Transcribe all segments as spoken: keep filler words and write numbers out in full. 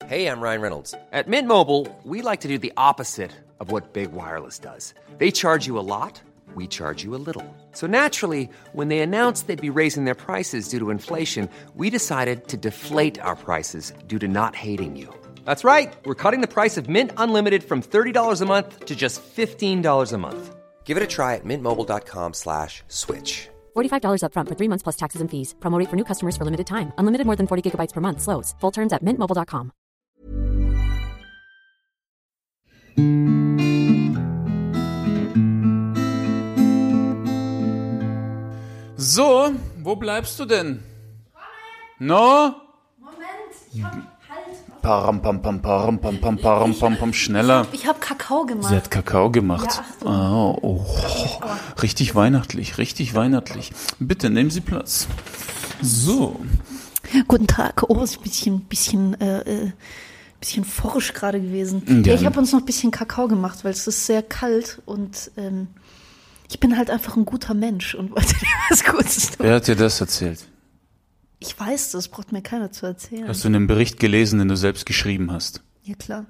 Hey, I'm Ryan Reynolds. At Mint Mobile, we like to do the opposite of what Big Wireless does. They charge you a lot, we charge you a little. So naturally, when they announced they'd be raising their prices due to inflation, we decided to deflate our prices due to not hating you. That's right. We're cutting the price of Mint Unlimited from thirty dollars a month to just fifteen dollars a month. Give it a try at mintmobile.com slash switch. forty-five dollars up front for three months plus taxes and fees. Promo rate for new customers for limited time. Unlimited more than forty gigabytes per month. Slows full terms at mint mobile dot com. So, wo bleibst du denn? No? Moment, ich hab halt... Param, pam, pam, param, pam, pam, param, pam, pam, schneller. Ich habe Kakao gemacht. Sie hat Kakao gemacht. Ja, oh, oh, richtig weihnachtlich, richtig weihnachtlich. Bitte, nehmen Sie Platz. So. Guten Tag. Oh, ist ein bisschen, bisschen, äh, bisschen forsch gerade gewesen. Ja. Ja, ich habe uns noch ein bisschen Kakao gemacht, weil es ist sehr kalt und ähm, ich bin halt einfach ein guter Mensch und wollte dir was Gutes tun. Wer hat dir das erzählt? Ich weiß das, braucht mir keiner zu erzählen. Hast du einen Bericht gelesen, den du selbst geschrieben hast? Ja, klar.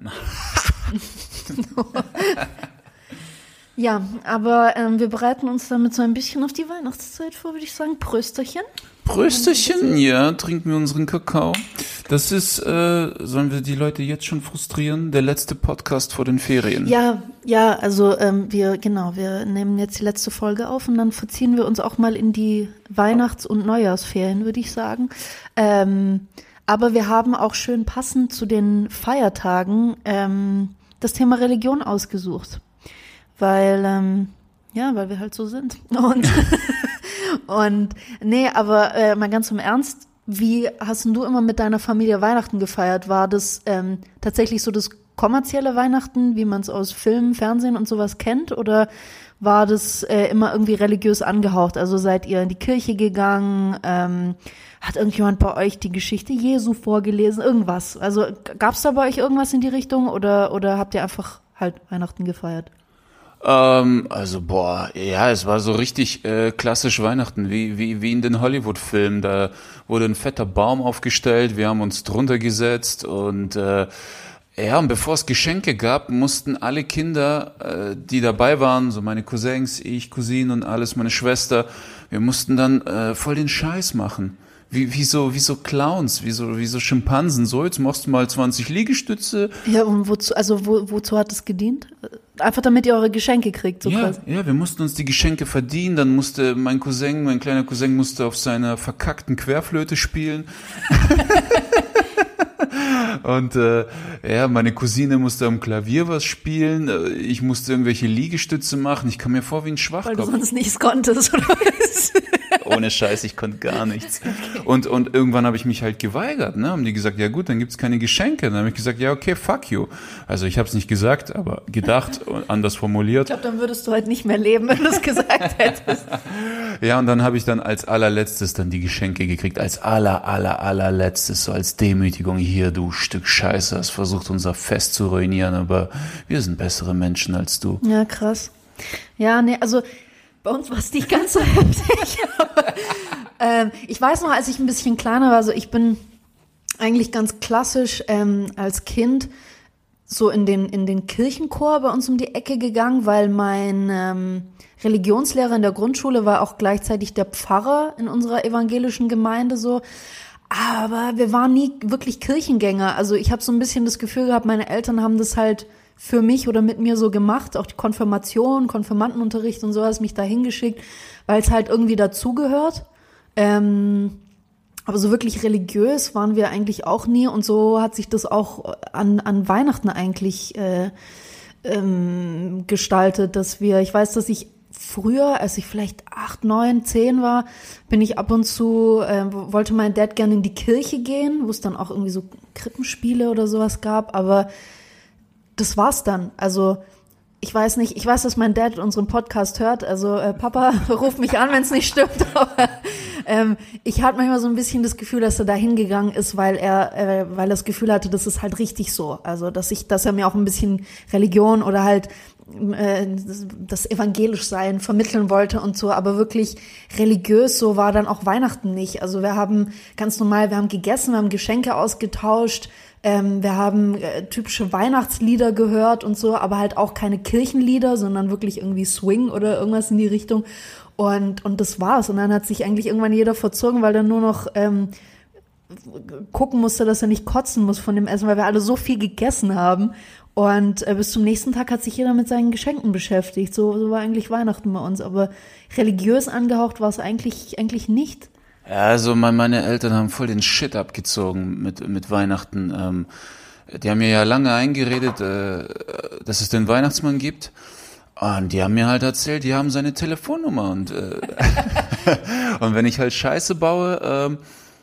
Ja, aber ähm, wir bereiten uns damit so ein bisschen auf die Weihnachtszeit vor, würde ich sagen. Prösterchen. Prösterchen, ja, trinken wir unseren Kakao. Das ist, äh, sollen wir die Leute jetzt schon frustrieren? Der letzte Podcast vor den Ferien. Ja, ja, also ähm, wir, genau, wir nehmen jetzt die letzte Folge auf und dann verziehen wir uns auch mal in die Weihnachts- und Neujahrsferien, würde ich sagen. Ähm, aber wir haben auch schön passend zu den Feiertagen ähm, das Thema Religion ausgesucht. Weil, ähm, ja, weil wir halt so sind. Und, und nee, aber äh, mal ganz im Ernst, wie hast denn du immer mit deiner Familie Weihnachten gefeiert? War das ähm, tatsächlich so das kommerzielle Weihnachten, wie man es aus Filmen, Fernsehen und sowas kennt? Oder war das äh, immer irgendwie religiös angehaucht? Also seid ihr in die Kirche gegangen? Ähm, hat irgendjemand bei euch die Geschichte Jesu vorgelesen? Irgendwas? Also gab's da bei euch irgendwas in die Richtung? Oder, oder habt ihr einfach halt Weihnachten gefeiert? Ähm, also boah, ja, es war so richtig äh, klassisch Weihnachten, wie wie wie in den Hollywood-Filmen. Da wurde ein fetter Baum aufgestellt, wir haben uns drunter gesetzt und äh, ja, und bevor es Geschenke gab, mussten alle Kinder, äh, die dabei waren, so meine Cousins, ich, Cousinen und alles, meine Schwester, wir mussten dann äh, voll den Scheiß machen. Wie, wie so, wie so Clowns, wie so, wie so Schimpansen. So, jetzt machst du mal zwanzig Liegestütze. Ja, und wozu, also wo, wozu hat es gedient? Einfach damit ihr eure Geschenke kriegt, so ja, quasi. Ja, wir mussten uns die Geschenke verdienen. Dann musste mein Cousin, mein kleiner Cousin musste auf seiner verkackten Querflöte spielen. Und äh, ja, meine Cousine musste am Klavier was spielen. Ich musste irgendwelche Liegestütze machen. Ich kam mir vor wie ein Schwachkopf. Weil du sonst nichts konntest, oder was? Ohne Scheiß, ich konnte gar nichts. Okay. Und und irgendwann habe ich mich halt geweigert. Ne? Haben die gesagt, ja gut, dann gibt's keine Geschenke. Dann habe ich gesagt, ja okay, fuck you. Also ich habe es nicht gesagt, aber gedacht und anders formuliert. Ich glaube, dann würdest du halt nicht mehr leben, wenn du es gesagt hättest. Ja, und dann habe ich dann als allerletztes dann die Geschenke gekriegt. Als aller, aller, allerletztes, so als Demütigung. Hier, du Stück Scheiße, hast versucht, unser Fest zu ruinieren, aber wir sind bessere Menschen als du. Ja, krass. Ja, nee, also bei uns war es nicht ganz so heftig. Aber, ähm, ich weiß noch, als ich ein bisschen kleiner war, also ich bin eigentlich ganz klassisch ähm, als Kind so in den in den Kirchenchor bei uns um die Ecke gegangen, weil mein ähm, Religionslehrer in der Grundschule war auch gleichzeitig der Pfarrer in unserer evangelischen Gemeinde so. Aber wir waren nie wirklich Kirchengänger. Also ich habe so ein bisschen das Gefühl gehabt, meine Eltern haben das halt für mich oder mit mir so gemacht, auch die Konfirmation, Konfirmandenunterricht und sowas, mich da hingeschickt, weil es halt irgendwie dazugehört. Ähm, aber so wirklich religiös waren wir eigentlich auch nie und so hat sich das auch an, an Weihnachten eigentlich äh, ähm, gestaltet, dass wir, ich weiß, dass ich früher, als ich vielleicht acht, neun, zehn war, bin ich ab und zu, äh, wollte mein Dad gerne in die Kirche gehen, wo es dann auch irgendwie so Krippenspiele oder sowas gab, aber das war's dann. Also ich weiß nicht, ich weiß, dass mein Dad unseren Podcast hört, also äh, Papa, ruf mich an, wenn es nicht stimmt, aber ähm, ich hatte manchmal so ein bisschen das Gefühl, dass er da hingegangen ist, weil er äh, weil er das Gefühl hatte, das ist halt richtig so. Also dass ich, dass er mir auch ein bisschen Religion oder halt äh, das Evangelischsein vermitteln wollte und so, aber wirklich religiös so war dann auch Weihnachten nicht. Also wir haben ganz normal, wir haben gegessen, wir haben Geschenke ausgetauscht, Ähm, wir haben äh, typische Weihnachtslieder gehört und so, aber halt auch keine Kirchenlieder, sondern wirklich irgendwie Swing oder irgendwas in die Richtung. Und, und das war's. Und dann hat sich eigentlich irgendwann jeder verzogen, weil dann nur noch ähm, gucken musste, dass er nicht kotzen muss von dem Essen, weil wir alle so viel gegessen haben. Und äh, bis zum nächsten Tag hat sich jeder mit seinen Geschenken beschäftigt. So, so war eigentlich Weihnachten bei uns. Aber religiös angehaucht war es eigentlich, eigentlich nicht. Ja, also meine Eltern haben voll den Shit abgezogen mit, mit Weihnachten. Ähm, die haben mir ja lange eingeredet, äh, dass es den Weihnachtsmann gibt. Und die haben mir halt erzählt, die haben seine Telefonnummer. Und, äh, und wenn ich halt Scheiße baue, ähm,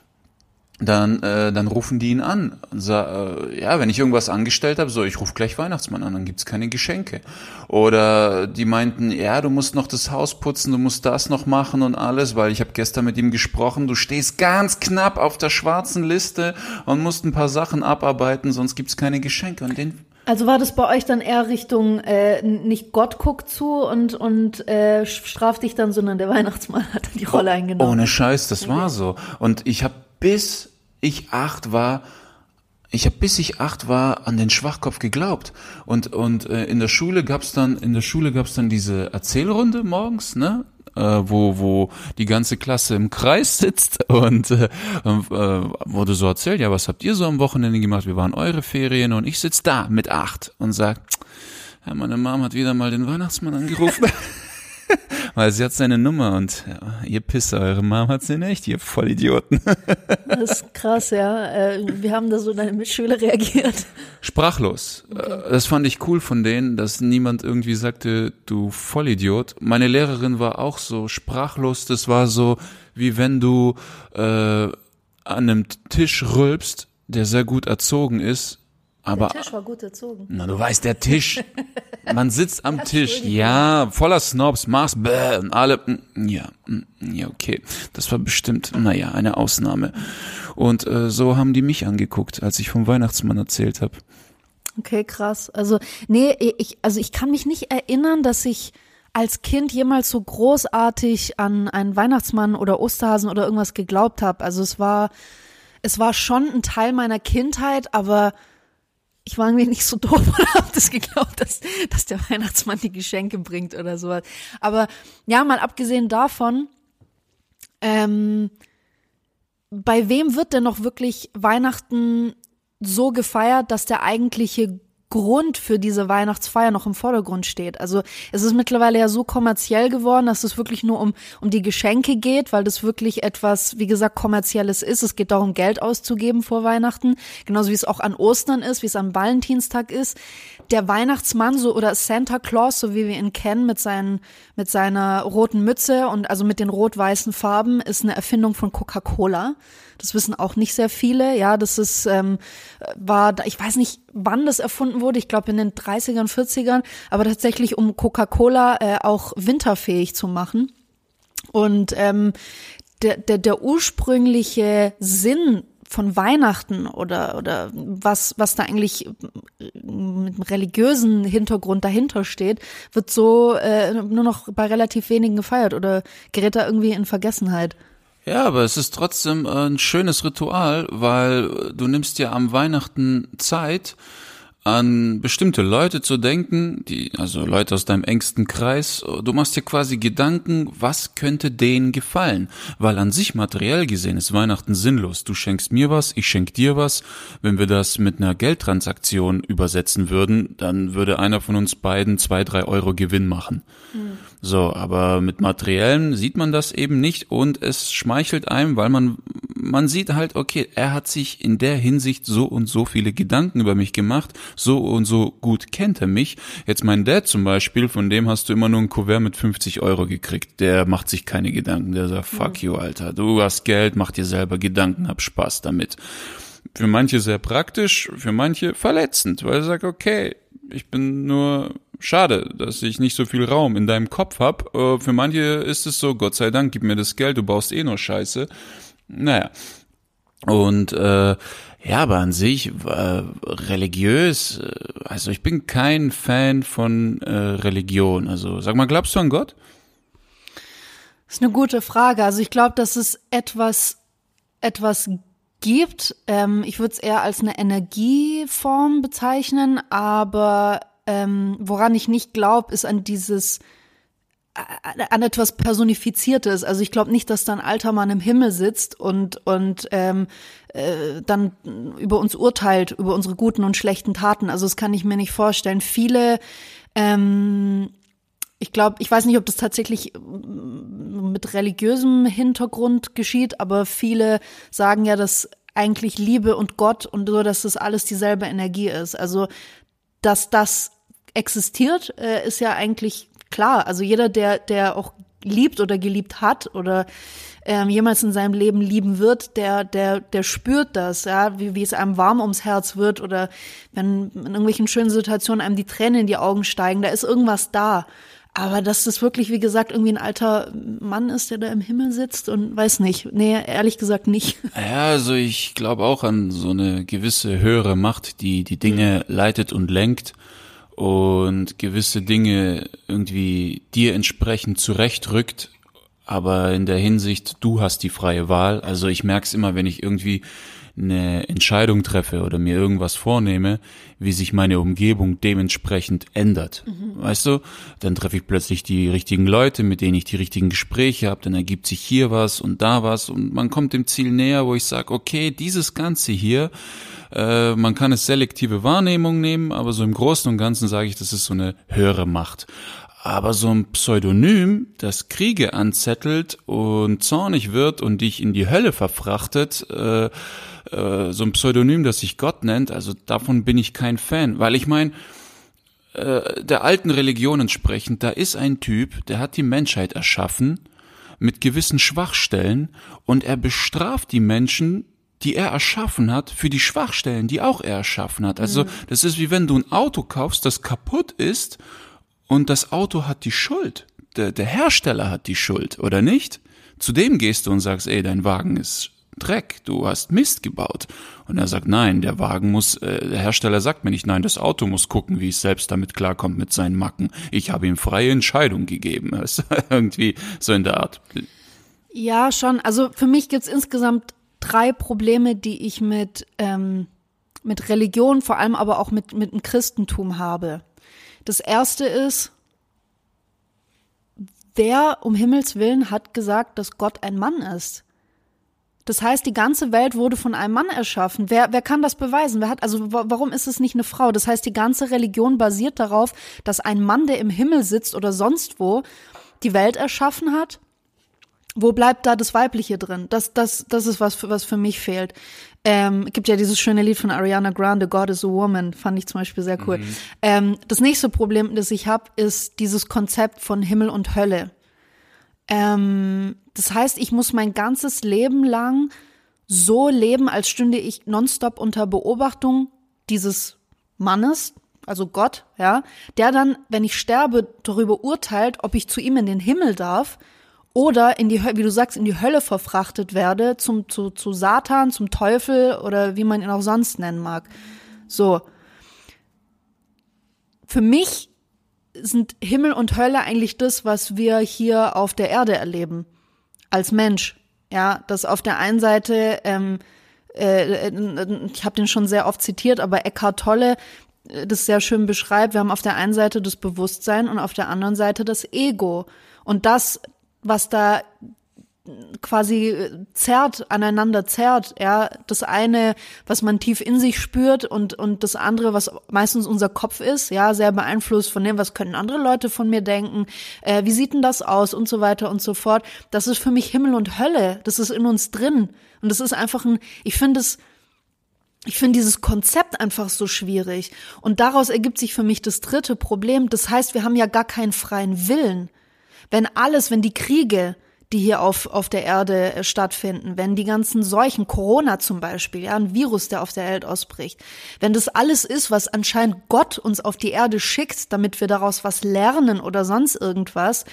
dann äh, dann rufen die ihn an und sagen, äh, ja, wenn ich irgendwas angestellt habe, so, ich rufe gleich Weihnachtsmann an, dann gibt's keine Geschenke. Oder die meinten, ja, du musst noch das Haus putzen, du musst das noch machen und alles, weil ich habe gestern mit ihm gesprochen, du stehst ganz knapp auf der schwarzen Liste und musst ein paar Sachen abarbeiten, sonst gibt's keine Geschenke. Und den Also war das bei euch dann eher Richtung, äh, nicht Gott guckt zu und, und äh, straft dich dann, sondern der Weihnachtsmann hat dann die Rolle eingenommen? Ohne Scheiß, das war so. Und ich habe bis ich acht war, ich habe bis ich acht war an den Schwachkopf geglaubt. Und und äh, in der Schule gab's dann in der Schule gab's dann diese Erzählrunde morgens, ne? Äh, wo wo die ganze Klasse im Kreis sitzt und äh, äh, wurde so erzählt, ja, was habt ihr so am Wochenende gemacht? Wie waren eure Ferien? Und ich sitz da mit acht und sag, ja, meine Mom hat wieder mal den Weihnachtsmann angerufen. Weil sie hat seine Nummer und ja, ihr Pisser, eure Mom hat sie nicht, ihr Vollidioten. Das ist krass, ja. Äh, wie haben da so deine Mitschüler reagiert? Sprachlos. Okay. Das fand ich cool von denen, dass niemand irgendwie sagte, du Vollidiot. Meine Lehrerin war auch so sprachlos. Das war so, wie wenn du äh, an einem Tisch rülpst, der sehr gut erzogen ist. Aber, der Tisch war gut erzogen. Na, du weißt, der Tisch. Man sitzt am Tisch, ja, voller Snobs, machst bäh, und alle, ja, ja, okay. Das war bestimmt, naja, eine Ausnahme. Und äh, so haben die mich angeguckt, als ich vom Weihnachtsmann erzählt habe. Okay, krass. Also, nee, ich, also ich kann mich nicht erinnern, dass ich als Kind jemals so großartig an einen Weihnachtsmann oder Osterhasen oder irgendwas geglaubt habe. Also es war, es war schon ein Teil meiner Kindheit, aber ich war irgendwie nicht so doof und habe das geglaubt, dass, dass der Weihnachtsmann die Geschenke bringt oder sowas. Aber ja, mal abgesehen davon, ähm, bei wem wird denn noch wirklich Weihnachten so gefeiert, dass der eigentliche Grund für diese Weihnachtsfeier noch im Vordergrund steht? Also es ist mittlerweile ja so kommerziell geworden, dass es wirklich nur um um die Geschenke geht, weil das wirklich etwas, wie gesagt, Kommerzielles ist. Es geht darum, Geld auszugeben vor Weihnachten, genauso wie es auch an Ostern ist, wie es am Valentinstag ist. Der Weihnachtsmann so oder Santa Claus, so wie wir ihn kennen, mit seinen mit seiner roten Mütze und also mit den rot-weißen Farben, ist eine Erfindung von Coca-Cola. Das wissen auch nicht sehr viele. Ja, das ist ähm, war, ich weiß nicht, wann das erfunden wurde. Ich glaube in den dreißigern, vierzigern, aber tatsächlich um Coca-Cola äh, auch winterfähig zu machen. Und ähm, der, der, der ursprüngliche Sinn von Weihnachten oder oder was was da eigentlich mit einem religiösen Hintergrund dahinter steht, wird so äh, nur noch bei relativ wenigen gefeiert oder gerät da irgendwie in Vergessenheit. Ja, aber es ist trotzdem ein schönes Ritual, weil du nimmst ja am Weihnachten Zeit, an bestimmte Leute zu denken, die, also Leute aus deinem engsten Kreis. Du machst dir quasi Gedanken, was könnte denen gefallen? Weil an sich materiell gesehen ist Weihnachten sinnlos. Du schenkst mir was, ich schenk dir was. Wenn wir das mit einer Geldtransaktion übersetzen würden, dann würde einer von uns beiden zwei, drei Euro Gewinn machen. Mhm. So, aber mit Materiellen sieht man das eben nicht und es schmeichelt einem, weil man man sieht halt, okay, er hat sich in der Hinsicht so und so viele Gedanken über mich gemacht, so und so gut kennt er mich. Jetzt mein Dad zum Beispiel, von dem hast du immer nur ein Kuvert mit fünfzig Euro gekriegt, der macht sich keine Gedanken, der sagt, fuck you, Alter, du hast Geld, mach dir selber Gedanken, hab Spaß damit. Für manche sehr praktisch, für manche verletzend, weil er sagt, okay, ich bin nur... Schade, dass ich nicht so viel Raum in deinem Kopf hab. Für manche ist es so, Gott sei Dank, gib mir das Geld, du baust eh nur Scheiße. Naja. Und äh, ja, aber an sich äh, religiös, äh, also ich bin kein Fan von äh, Religion. Also sag mal, glaubst du an Gott? Das ist eine gute Frage. Also ich glaube, dass es etwas etwas gibt. Ähm, ich würde es eher als eine Energieform bezeichnen, aber ähm, woran ich nicht glaube, ist an dieses an etwas Personifiziertes. Also ich glaube nicht, dass da ein alter Mann im Himmel sitzt und und ähm, äh, dann über uns urteilt, über unsere guten und schlechten Taten. Also das kann ich mir nicht vorstellen. Viele, ähm, ich glaube, ich weiß nicht, ob das tatsächlich mit religiösem Hintergrund geschieht, aber viele sagen ja, dass eigentlich Liebe und Gott und so, dass das alles dieselbe Energie ist. Also dass das existiert, äh, ist ja eigentlich klar. Also jeder, der der auch liebt oder geliebt hat oder ähm, jemals in seinem Leben lieben wird, der der der spürt das, ja, wie wie es einem warm ums Herz wird oder wenn in irgendwelchen schönen Situationen einem die Tränen in die Augen steigen, da ist irgendwas da. Aber dass das wirklich, wie gesagt, irgendwie ein alter Mann ist, der da im Himmel sitzt und weiß nicht. Nee, ehrlich gesagt nicht. Ja, also ich glaube auch an so eine gewisse höhere Macht, die die Dinge leitet und lenkt und gewisse Dinge irgendwie dir entsprechend zurechtrückt, aber in der Hinsicht, du hast die freie Wahl. Also ich merke es immer, wenn ich irgendwie eine Entscheidung treffe oder mir irgendwas vornehme, wie sich meine Umgebung dementsprechend ändert. Mhm. Weißt du? Dann treffe ich plötzlich die richtigen Leute, mit denen ich die richtigen Gespräche habe, dann ergibt sich hier was und da was und man kommt dem Ziel näher, wo ich sage, okay, dieses Ganze hier, äh, man kann es selektive Wahrnehmung nehmen, aber so im Großen und Ganzen sage ich, das ist so eine höhere Macht. Aber so ein Pseudonym, das Kriege anzettelt und zornig wird und dich in die Hölle verfrachtet, äh, äh, so ein Pseudonym, das sich Gott nennt, also davon bin ich kein Fan. Weil ich meine, äh, der alten Religion entsprechend, da ist ein Typ, der hat die Menschheit erschaffen mit gewissen Schwachstellen und er bestraft die Menschen, die er erschaffen hat, für die Schwachstellen, die auch er erschaffen hat. Also mhm. das ist wie wenn du ein Auto kaufst, das kaputt ist, und das Auto hat die Schuld. Der, der Hersteller hat die Schuld, oder nicht? Zu dem gehst du und sagst, ey, dein Wagen ist Dreck, du hast Mist gebaut. Und er sagt, nein, der Wagen muss, äh, der Hersteller sagt mir nicht, nein, das Auto muss gucken, wie es selbst damit klarkommt mit seinen Macken. Ich habe ihm freie Entscheidung gegeben. Das ist irgendwie so in der Art. Ja, schon. Also für mich gibt's insgesamt drei Probleme, die ich mit, ähm, mit Religion, vor allem aber auch mit, mit dem Christentum habe. Das erste ist, wer um Himmels Willen hat gesagt, dass Gott ein Mann ist? Das heißt, die ganze Welt wurde von einem Mann erschaffen. Wer, wer kann das beweisen? Wer hat, also warum ist es nicht eine Frau? Das heißt, die ganze Religion basiert darauf, dass ein Mann, der im Himmel sitzt oder sonst wo, die Welt erschaffen hat. Wo bleibt da das Weibliche drin? Das, das, das ist was, was für mich fehlt. Ähm, gibt ja dieses schöne Lied von Ariana Grande, God is a Woman, fand ich zum Beispiel sehr cool. Mhm. Ähm, das nächste Problem, das ich habe, ist dieses Konzept von Himmel und Hölle. Ähm, das heißt, ich muss mein ganzes Leben lang so leben, als stünde ich nonstop unter Beobachtung dieses Mannes, also Gott, ja, der dann, wenn ich sterbe, darüber urteilt, ob ich zu ihm in den Himmel darf oder in die, wie du sagst, in die Hölle verfrachtet werde, zum, zu, zu Satan, zum Teufel oder wie man ihn auch sonst nennen mag. So. Für mich sind Himmel und Hölle eigentlich das, was wir hier auf der Erde erleben. Als Mensch. Ja, dass auf der einen Seite, ähm, äh, ich habe den schon sehr oft zitiert, aber Eckhart Tolle das sehr schön beschreibt. Wir haben auf der einen Seite das Bewusstsein und auf der anderen Seite das Ego. Und das, was da quasi zerrt, aneinander zerrt, ja, das eine, was man tief in sich spürt und und das andere, was meistens unser Kopf ist, ja, sehr beeinflusst von dem, was können andere Leute von mir denken, äh, wie sieht denn das aus und so weiter und so fort. Das ist für mich Himmel und Hölle, das ist in uns drin und das ist einfach ein, ich finde es Ich finde dieses Konzept einfach so schwierig und daraus ergibt sich für mich das dritte Problem, das heißt, wir haben ja gar keinen freien Willen. Wenn alles, wenn die Kriege, die hier auf auf der Erde äh, stattfinden, wenn die ganzen Seuchen, Corona zum Beispiel, ja, ein Virus, der auf der Welt ausbricht, wenn das alles ist, was anscheinend Gott uns auf die Erde schickt, damit wir daraus was lernen oder sonst irgendwas,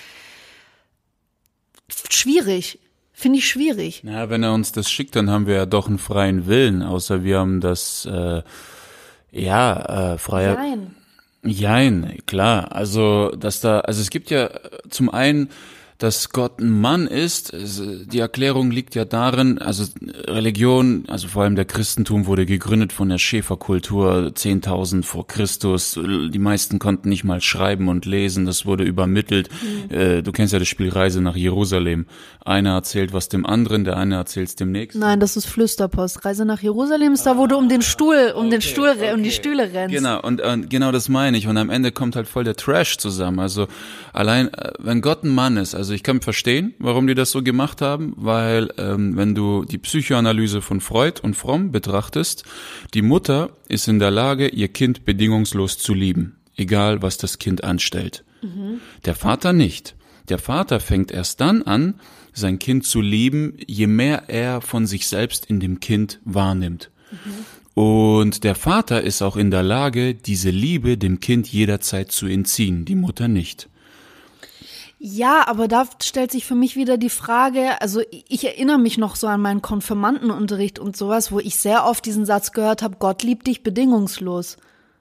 schwierig, finde ich schwierig. Na, wenn er uns das schickt, dann haben wir ja doch einen freien Willen, außer wir haben das, äh, ja, äh, freier... Nein. Jein, klar. Also, dass da, also es gibt ja zum einen dass Gott ein Mann ist, die Erklärung liegt ja darin, also Religion, also vor allem der Christentum wurde gegründet von der Schäferkultur zehntausend vor Christus. Die meisten konnten nicht mal schreiben und lesen, das wurde übermittelt. Mhm. Du kennst ja das Spiel Reise nach Jerusalem. Einer erzählt was dem anderen, der eine erzählt es dem nächsten. Nein, das ist Flüsterpost. Reise nach Jerusalem ist da, wo du um den Stuhl, um okay, den Stuhl, okay. um die Stühle rennst. Genau, und, und genau das meine ich. Und am Ende kommt halt voll der Trash zusammen. Also allein, wenn Gott ein Mann ist, also ich kann verstehen, warum die das so gemacht haben, weil ähm, wenn du die Psychoanalyse von Freud und Fromm betrachtest, die Mutter ist in der Lage, ihr Kind bedingungslos zu lieben, egal was das Kind anstellt. Mhm. Der Vater nicht. Der Vater fängt erst dann an, sein Kind zu lieben, je mehr er von sich selbst in dem Kind wahrnimmt. Mhm. Und der Vater ist auch in der Lage, diese Liebe dem Kind jederzeit zu entziehen, die Mutter nicht. Ja, aber da stellt sich für mich wieder die Frage, also ich erinnere mich noch so an meinen Konfirmandenunterricht und sowas, wo ich sehr oft diesen Satz gehört habe, Gott liebt dich bedingungslos.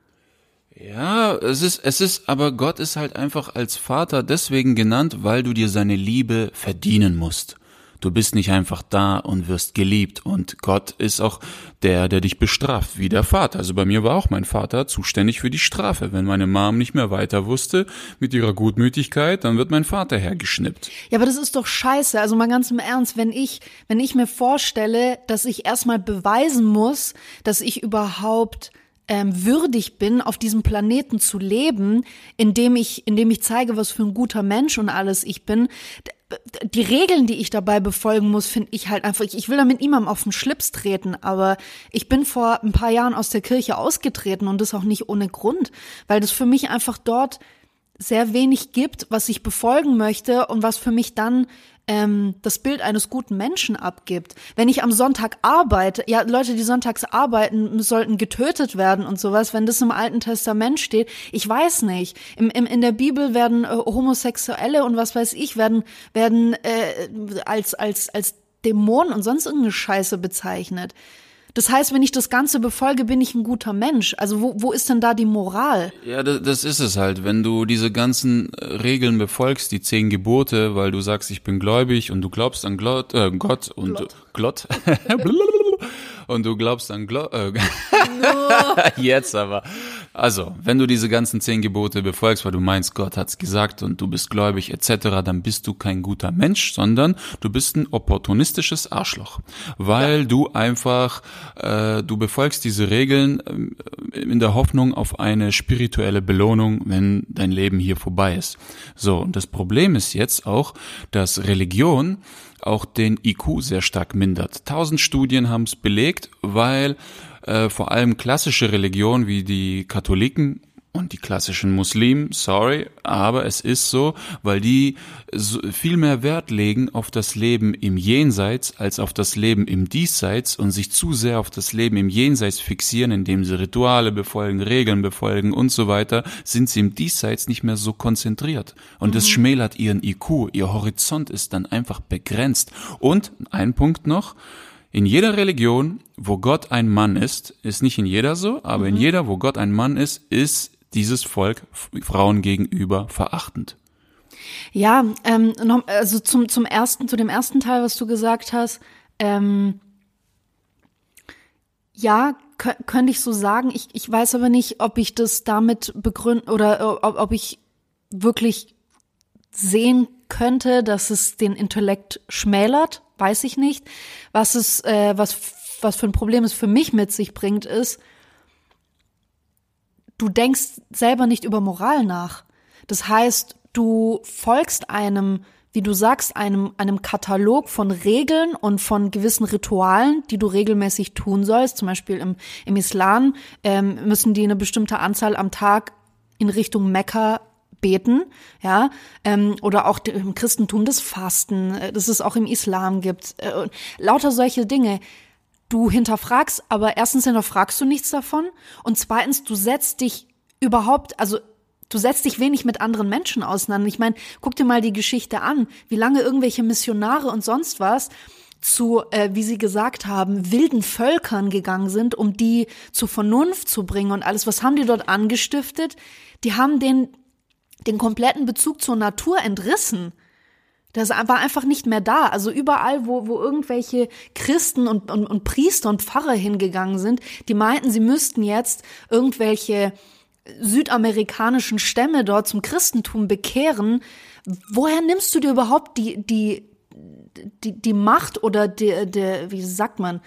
Ja, es ist, es ist, aber Gott ist halt einfach als Vater deswegen genannt, weil du dir seine Liebe verdienen musst. Du bist nicht einfach da und wirst geliebt, und Gott ist auch der, der dich bestraft, wie der Vater. Also bei mir war auch mein Vater zuständig für die Strafe. Wenn meine Mom nicht mehr weiter wusste mit ihrer Gutmütigkeit, dann wird mein Vater hergeschnippt. Ja, aber das ist doch scheiße. Also mal ganz im Ernst, wenn ich, wenn ich mir vorstelle, dass ich erstmal beweisen muss, dass ich überhaupt ähm, würdig bin, auf diesem Planeten zu leben, indem ich, indem ich zeige, was für ein guter Mensch und alles ich bin. Die Regeln, die ich dabei befolgen muss, finde ich halt einfach, ich will da mit niemandem auf den Schlips treten, aber ich bin vor ein paar Jahren aus der Kirche ausgetreten, und das auch nicht ohne Grund, weil das für mich einfach dort sehr wenig gibt, was ich befolgen möchte und was für mich dann ähm, das Bild eines guten Menschen abgibt. Wenn ich am Sonntag arbeite, ja, Leute, die sonntags arbeiten, sollten getötet werden und sowas, wenn das im Alten Testament steht, ich weiß nicht. Im, im, in der Bibel werden äh, Homosexuelle und was weiß ich, werden, werden äh, als, als, als Dämonen und sonst irgendeine Scheiße bezeichnet. Das heißt, wenn ich das Ganze befolge, bin ich ein guter Mensch. Also wo, wo ist denn da die Moral? Ja, das, das ist es halt. Wenn du diese ganzen Regeln befolgst, die zehn Gebote, weil du sagst, ich bin gläubig und du glaubst an Glott, äh, Gott und Glott. Und du glaubst an Gott. Äh, no. Jetzt aber. Also, wenn du diese ganzen zehn Gebote befolgst, weil du meinst, Gott hat's gesagt und du bist gläubig et cetera, dann bist du kein guter Mensch, sondern du bist ein opportunistisches Arschloch. Weil ja. du einfach, äh, du befolgst diese Regeln äh, in der Hoffnung auf eine spirituelle Belohnung, wenn dein Leben hier vorbei ist. So, und das Problem ist jetzt auch, dass Religion auch den I Q sehr stark mindert. Tausend Studien haben es belegt, weil äh, vor allem klassische Religionen wie die Katholiken und die klassischen Muslimen, sorry, aber es ist so, weil die so viel mehr Wert legen auf das Leben im Jenseits als auf das Leben im Diesseits und sich zu sehr auf das Leben im Jenseits fixieren, indem sie Rituale befolgen, Regeln befolgen und so weiter, sind sie im Diesseits nicht mehr so konzentriert. Und das mhm. schmälert ihren I Q, ihr Horizont ist dann einfach begrenzt. Und ein Punkt noch, in jeder Religion, wo Gott ein Mann ist, ist nicht in jeder so, aber mhm. in jeder, wo Gott ein Mann ist, ist dieses Volk Frauen gegenüber verachtend. Ja, ähm, noch, also zum zum ersten, zu dem ersten Teil, was du gesagt hast, ähm, ja, k- könnte ich so sagen. Ich ich weiß aber nicht, ob ich das damit begründen oder ob, ob ich wirklich sehen könnte, dass es den Intellekt schmälert. Weiß ich nicht. Was es, äh, was was für ein Problem es für mich mit sich bringt, ist, du denkst selber nicht über Moral nach. Das heißt, du folgst einem, wie du sagst, einem, einem Katalog von Regeln und von gewissen Ritualen, die du regelmäßig tun sollst. Zum Beispiel im, im Islam ähm, müssen die eine bestimmte Anzahl am Tag in Richtung Mekka beten, ja, ähm, oder auch im Christentum das Fasten, äh, das es auch im Islam gibt. Äh, lauter solche Dinge. Du hinterfragst, aber erstens hinterfragst du nichts davon und zweitens, du setzt dich überhaupt, also du setzt dich wenig mit anderen Menschen auseinander. Ich meine, guck dir mal die Geschichte an, wie lange irgendwelche Missionare und sonst was zu, äh, wie sie gesagt haben, wilden Völkern gegangen sind, um die zur Vernunft zu bringen und alles. Was haben die dort angestiftet? Die haben den, den kompletten Bezug zur Natur entrissen. Das war einfach nicht mehr da. Also überall, wo, wo irgendwelche Christen und, und, und Priester und Pfarrer hingegangen sind, die meinten, sie müssten jetzt irgendwelche südamerikanischen Stämme dort zum Christentum bekehren. Woher nimmst du dir überhaupt die, die, die, die Macht oder die, die, wie sagt man,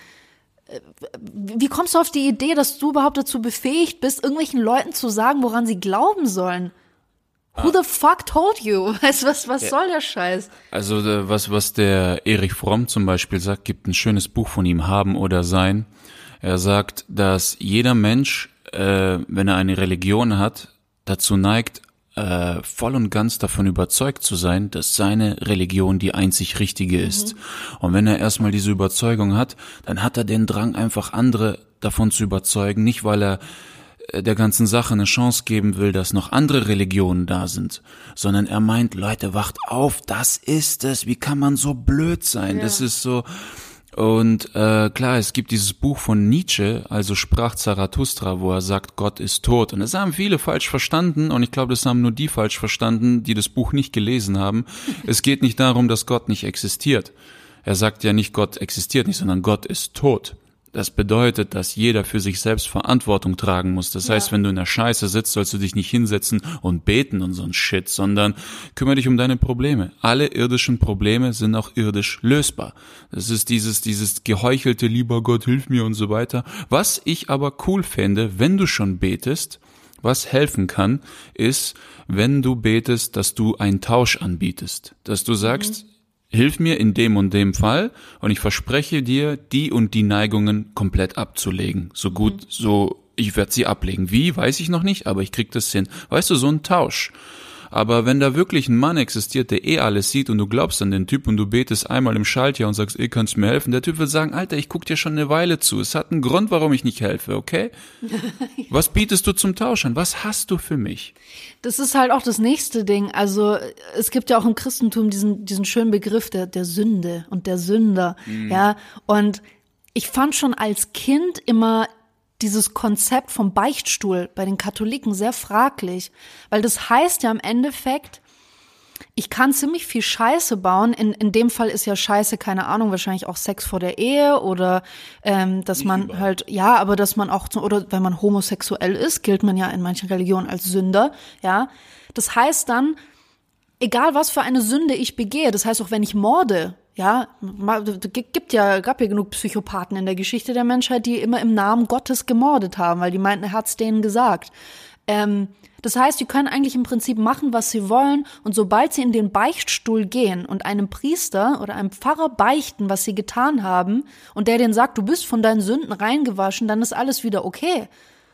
wie kommst du auf die Idee, dass du überhaupt dazu befähigt bist, irgendwelchen Leuten zu sagen, woran sie glauben sollen? Who the fuck told you? Weißt, was, was ja. soll der Scheiß? Also was, was der Erich Fromm zum Beispiel sagt, gibt ein schönes Buch von ihm, Haben oder Sein. Er sagt, dass jeder Mensch, äh, wenn er eine Religion hat, dazu neigt, äh, voll und ganz davon überzeugt zu sein, dass seine Religion die einzig richtige ist. Mhm. Und wenn er erstmal diese Überzeugung hat, dann hat er den Drang, einfach andere davon zu überzeugen, nicht weil er der ganzen Sache eine Chance geben will, dass noch andere Religionen da sind, sondern er meint, Leute, wacht auf, das ist es, wie kann man so blöd sein, ja. Das ist so, und äh, klar, es gibt dieses Buch von Nietzsche, also Sprach Zarathustra, wo er sagt, Gott ist tot, und das haben viele falsch verstanden, und ich glaube, das haben nur die falsch verstanden, die das Buch nicht gelesen haben. Es geht nicht darum, dass Gott nicht existiert. Er sagt ja nicht, Gott existiert nicht, sondern Gott ist tot. Das bedeutet, dass jeder für sich selbst Verantwortung tragen muss. Das ja. heißt, wenn du in der Scheiße sitzt, sollst du dich nicht hinsetzen und beten und so ein Shit, sondern kümmere dich um deine Probleme. Alle irdischen Probleme sind auch irdisch lösbar. Das ist dieses, dieses geheuchelte, lieber Gott, hilf mir und so weiter. Was ich aber cool fände, wenn du schon betest, was helfen kann, ist, wenn du betest, dass du einen Tausch anbietest. Dass du sagst, mhm. hilf mir in dem und dem Fall, und ich verspreche dir, die und die Neigungen komplett abzulegen. So gut, mhm. so, ich werde sie ablegen. Wie, weiß ich noch nicht, aber ich krieg das hin. Weißt du, so ein Tausch. Aber wenn da wirklich ein Mann existiert, der eh alles sieht, und du glaubst an den Typ und du betest einmal im Schaltjahr und sagst, ey, kannst du mir helfen? Der Typ wird sagen, Alter, ich guck dir schon eine Weile zu. Es hat einen Grund, warum ich nicht helfe, okay? Was bietest du zum Tausch an? Was hast du für mich? Das ist halt auch das nächste Ding. Also es gibt ja auch im Christentum diesen diesen schönen Begriff der der Sünde und der Sünder. Mhm. Ja, und ich fand schon als Kind immer dieses Konzept vom Beichtstuhl bei den Katholiken sehr fraglich, weil das heißt ja im Endeffekt, ich kann ziemlich viel Scheiße bauen. In in dem Fall ist ja Scheiße, keine Ahnung, wahrscheinlich auch Sex vor der Ehe oder ähm, dass man überall. halt, ja, aber dass man auch, oder wenn man homosexuell ist, gilt man ja in manchen Religionen als Sünder, ja. Das heißt dann, egal was für eine Sünde ich begehe, das heißt auch, wenn ich morde, ja, gibt ja, gab ja genug Psychopathen in der Geschichte der Menschheit, die immer im Namen Gottes gemordet haben, weil die meinten, er hat's denen gesagt. Ähm, das heißt, die können eigentlich im Prinzip machen, was sie wollen, und sobald sie in den Beichtstuhl gehen und einem Priester oder einem Pfarrer beichten, was sie getan haben, und der denen sagt, du bist von deinen Sünden reingewaschen, dann ist alles wieder okay.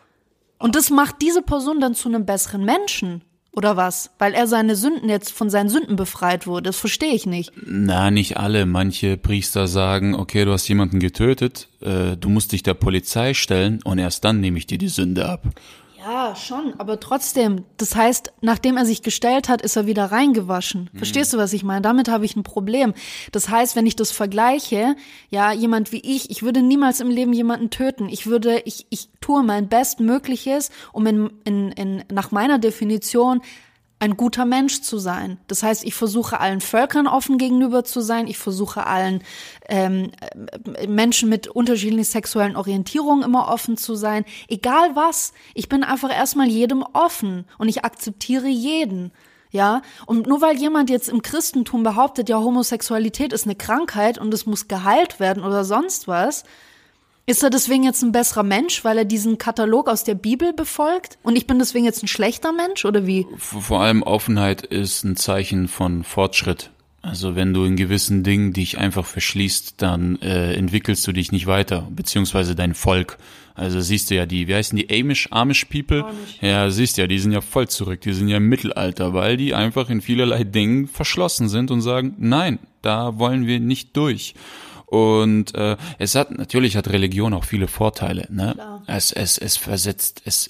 Und das macht diese Person dann zu einem besseren Menschen. Oder was? Weil er seine Sünden jetzt von seinen Sünden befreit wurde. Das verstehe ich nicht. Na, nicht alle. Manche Priester sagen, okay, du hast jemanden getötet, äh, du musst dich der Polizei stellen, und erst dann nehme ich dir die Sünde ab. Ja, schon, aber trotzdem, das heißt, nachdem er sich gestellt hat, ist er wieder reingewaschen. Mhm. Verstehst du, was ich meine? Damit habe ich ein Problem. Das heißt, wenn ich das vergleiche, ja, jemand wie ich, ich würde niemals im Leben jemanden töten. Ich würde, ich, ich tue mein Bestmögliches, um in, in, in, nach meiner Definition ein guter Mensch zu sein. Das heißt, ich versuche allen Völkern offen gegenüber zu sein. Ich versuche allen ähm, Menschen mit unterschiedlichen sexuellen Orientierungen immer offen zu sein. Egal was. Ich bin einfach erstmal jedem offen und ich akzeptiere jeden. Ja, und nur weil jemand jetzt im Christentum behauptet, ja, Homosexualität ist eine Krankheit und es muss geheilt werden oder sonst was, ist er deswegen jetzt ein besserer Mensch, weil er diesen Katalog aus der Bibel befolgt? Und ich bin deswegen jetzt ein schlechter Mensch, oder wie? Vor allem Offenheit ist ein Zeichen von Fortschritt. Also wenn du in gewissen Dingen dich einfach verschließt, dann äh, entwickelst du dich nicht weiter, beziehungsweise dein Volk. Also siehst du ja die, wie heißen die, Amish, Amish People? Amish. Ja, siehst ja, die sind ja voll zurück, die sind ja im Mittelalter, weil die einfach in vielerlei Dingen verschlossen sind und sagen, nein, da wollen wir nicht durch. Und äh, es hat, natürlich hat Religion auch viele Vorteile, ne? Klar. Es, es, es versetzt, es, es